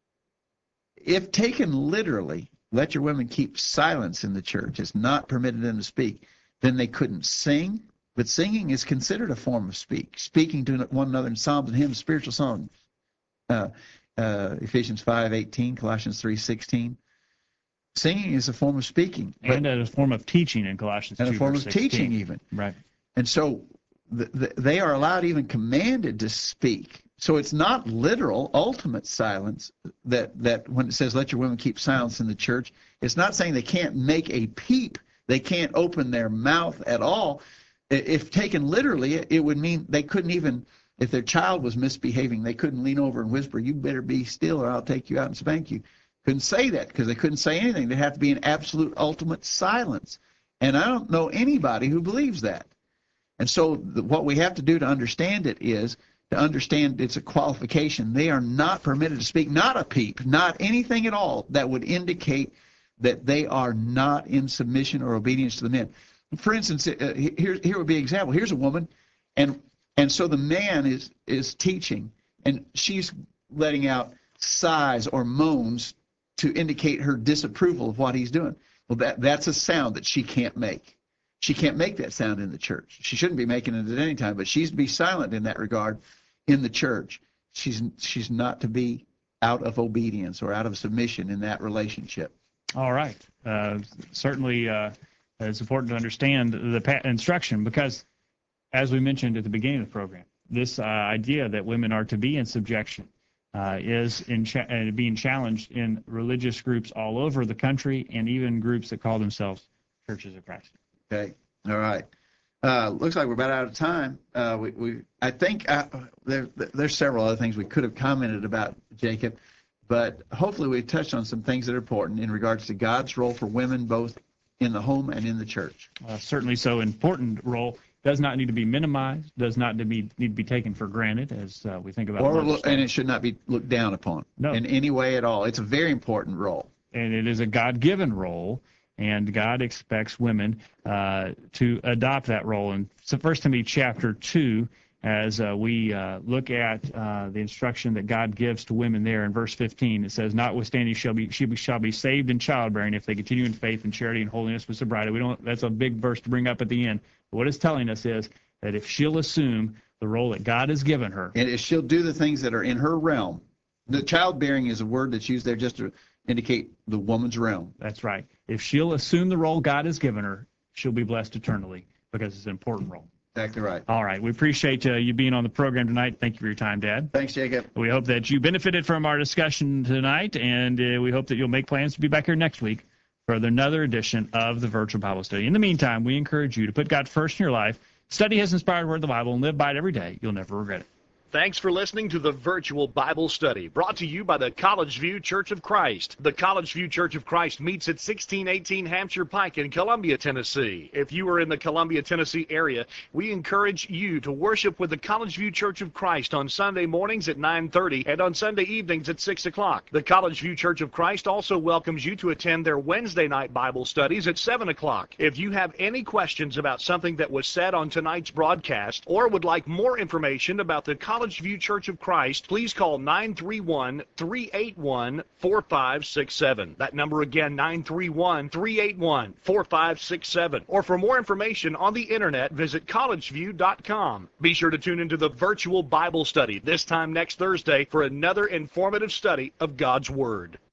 If taken literally, let your women keep silence in the church. It's not permitted them to speak. Then they couldn't sing, but singing is considered a form of speak. Speaking to one another in psalms and hymns, spiritual songs. Uh, uh, Ephesians five eighteen, Colossians three sixteen. Singing is a form of speaking. And a form of teaching in Colossians and two, a form verse of sixteen. teaching even. Right. And so the, the, they are allowed, even commanded, to speak. So it's not literal, ultimate silence that, that when it says let your women keep silence in the church, it's not saying they can't make a peep. They can't open their mouth at all. If taken literally, it would mean they couldn't even, if their child was misbehaving, they couldn't lean over and whisper, you better be still or I'll take you out and spank you. Couldn't say that because they couldn't say anything. There'd have to be an absolute ultimate silence. And I don't know anybody who believes that. And so the, what we have to do to understand it is to understand it's a qualification. They are not permitted to speak, not a peep, not anything at all that would indicate that they are not in submission or obedience to the men. For instance, uh, here, here would be an example. Here's a woman, and and so the man is is teaching, and she's letting out sighs or moans to indicate her disapproval of what he's doing. Well, that that's a sound that she can't make. She can't make that sound in the church. She shouldn't be making it at any time, but she's to be silent in that regard in the church. She's she's not to be out of obedience or out of submission in that relationship. All right. Uh, certainly, uh, it's important to understand the pa- instruction because, as we mentioned at the beginning of the program, this uh, idea that women are to be in subjection uh, is in cha- uh, being challenged in religious groups all over the country and even groups that call themselves Churches of Christ. Okay. All right. Uh, looks like we're about out of time. Uh, we, we, I think uh, there, there's several other things we could have commented about, Jacob, but hopefully we touched on some things that are important in regards to God's role for women, both in the home and in the church. Uh, certainly so. Important role does not need to be minimized, does not need to be, need to be taken for granted as uh, we think about or look, And it should not be looked down upon no. in any way at all. It's a very important role. And it is a God-given role. And God expects women uh, to adopt that role. And so First Timothy chapter two, as uh, we uh, look at uh, the instruction that God gives to women there in verse fifteen, it says, notwithstanding shall be, she shall be saved in childbearing if they continue in faith and charity and holiness with sobriety. We don't. That's a big verse to bring up at the end. What it's telling us is that if she'll assume the role that God has given her, And if she'll do the things that are in her realm. The childbearing is a word that's used there just to indicate the woman's realm. that's right. If she'll assume the role God has given her, she'll be blessed eternally because it's an important role. Exactly right. All right. We appreciate uh, you being on the program tonight. Thank you for your time, Dad. Thanks, Jacob. We hope that you benefited from our discussion tonight, and uh, we hope that you'll make plans to be back here next week for another edition of the Virtual Bible Study. In the meantime, we encourage you to put God first in your life, study His inspired word of the Bible, and live by it every day. You'll never regret it. Thanks for listening to the Virtual Bible Study, brought to you by the College View Church of Christ. The College View Church of Christ meets at sixteen eighteen Hampshire Pike in Columbia, Tennessee. If you are in the Columbia, Tennessee area, we encourage you to worship with the College View Church of Christ on Sunday mornings at nine thirty and on Sunday evenings at six o'clock. The College View Church of Christ also welcomes you to attend their Wednesday night Bible studies at seven o'clock. If you have any questions about something that was said on tonight's broadcast or would like more information about the College College View Church of Christ, please call nine three one, three eight one, four five six seven. That number again, nine three one, three eight one, four five six seven. Or for more information on the internet, visit college view dot com. Be sure to tune into the Virtual Bible Study this time next Thursday for another informative study of God's Word.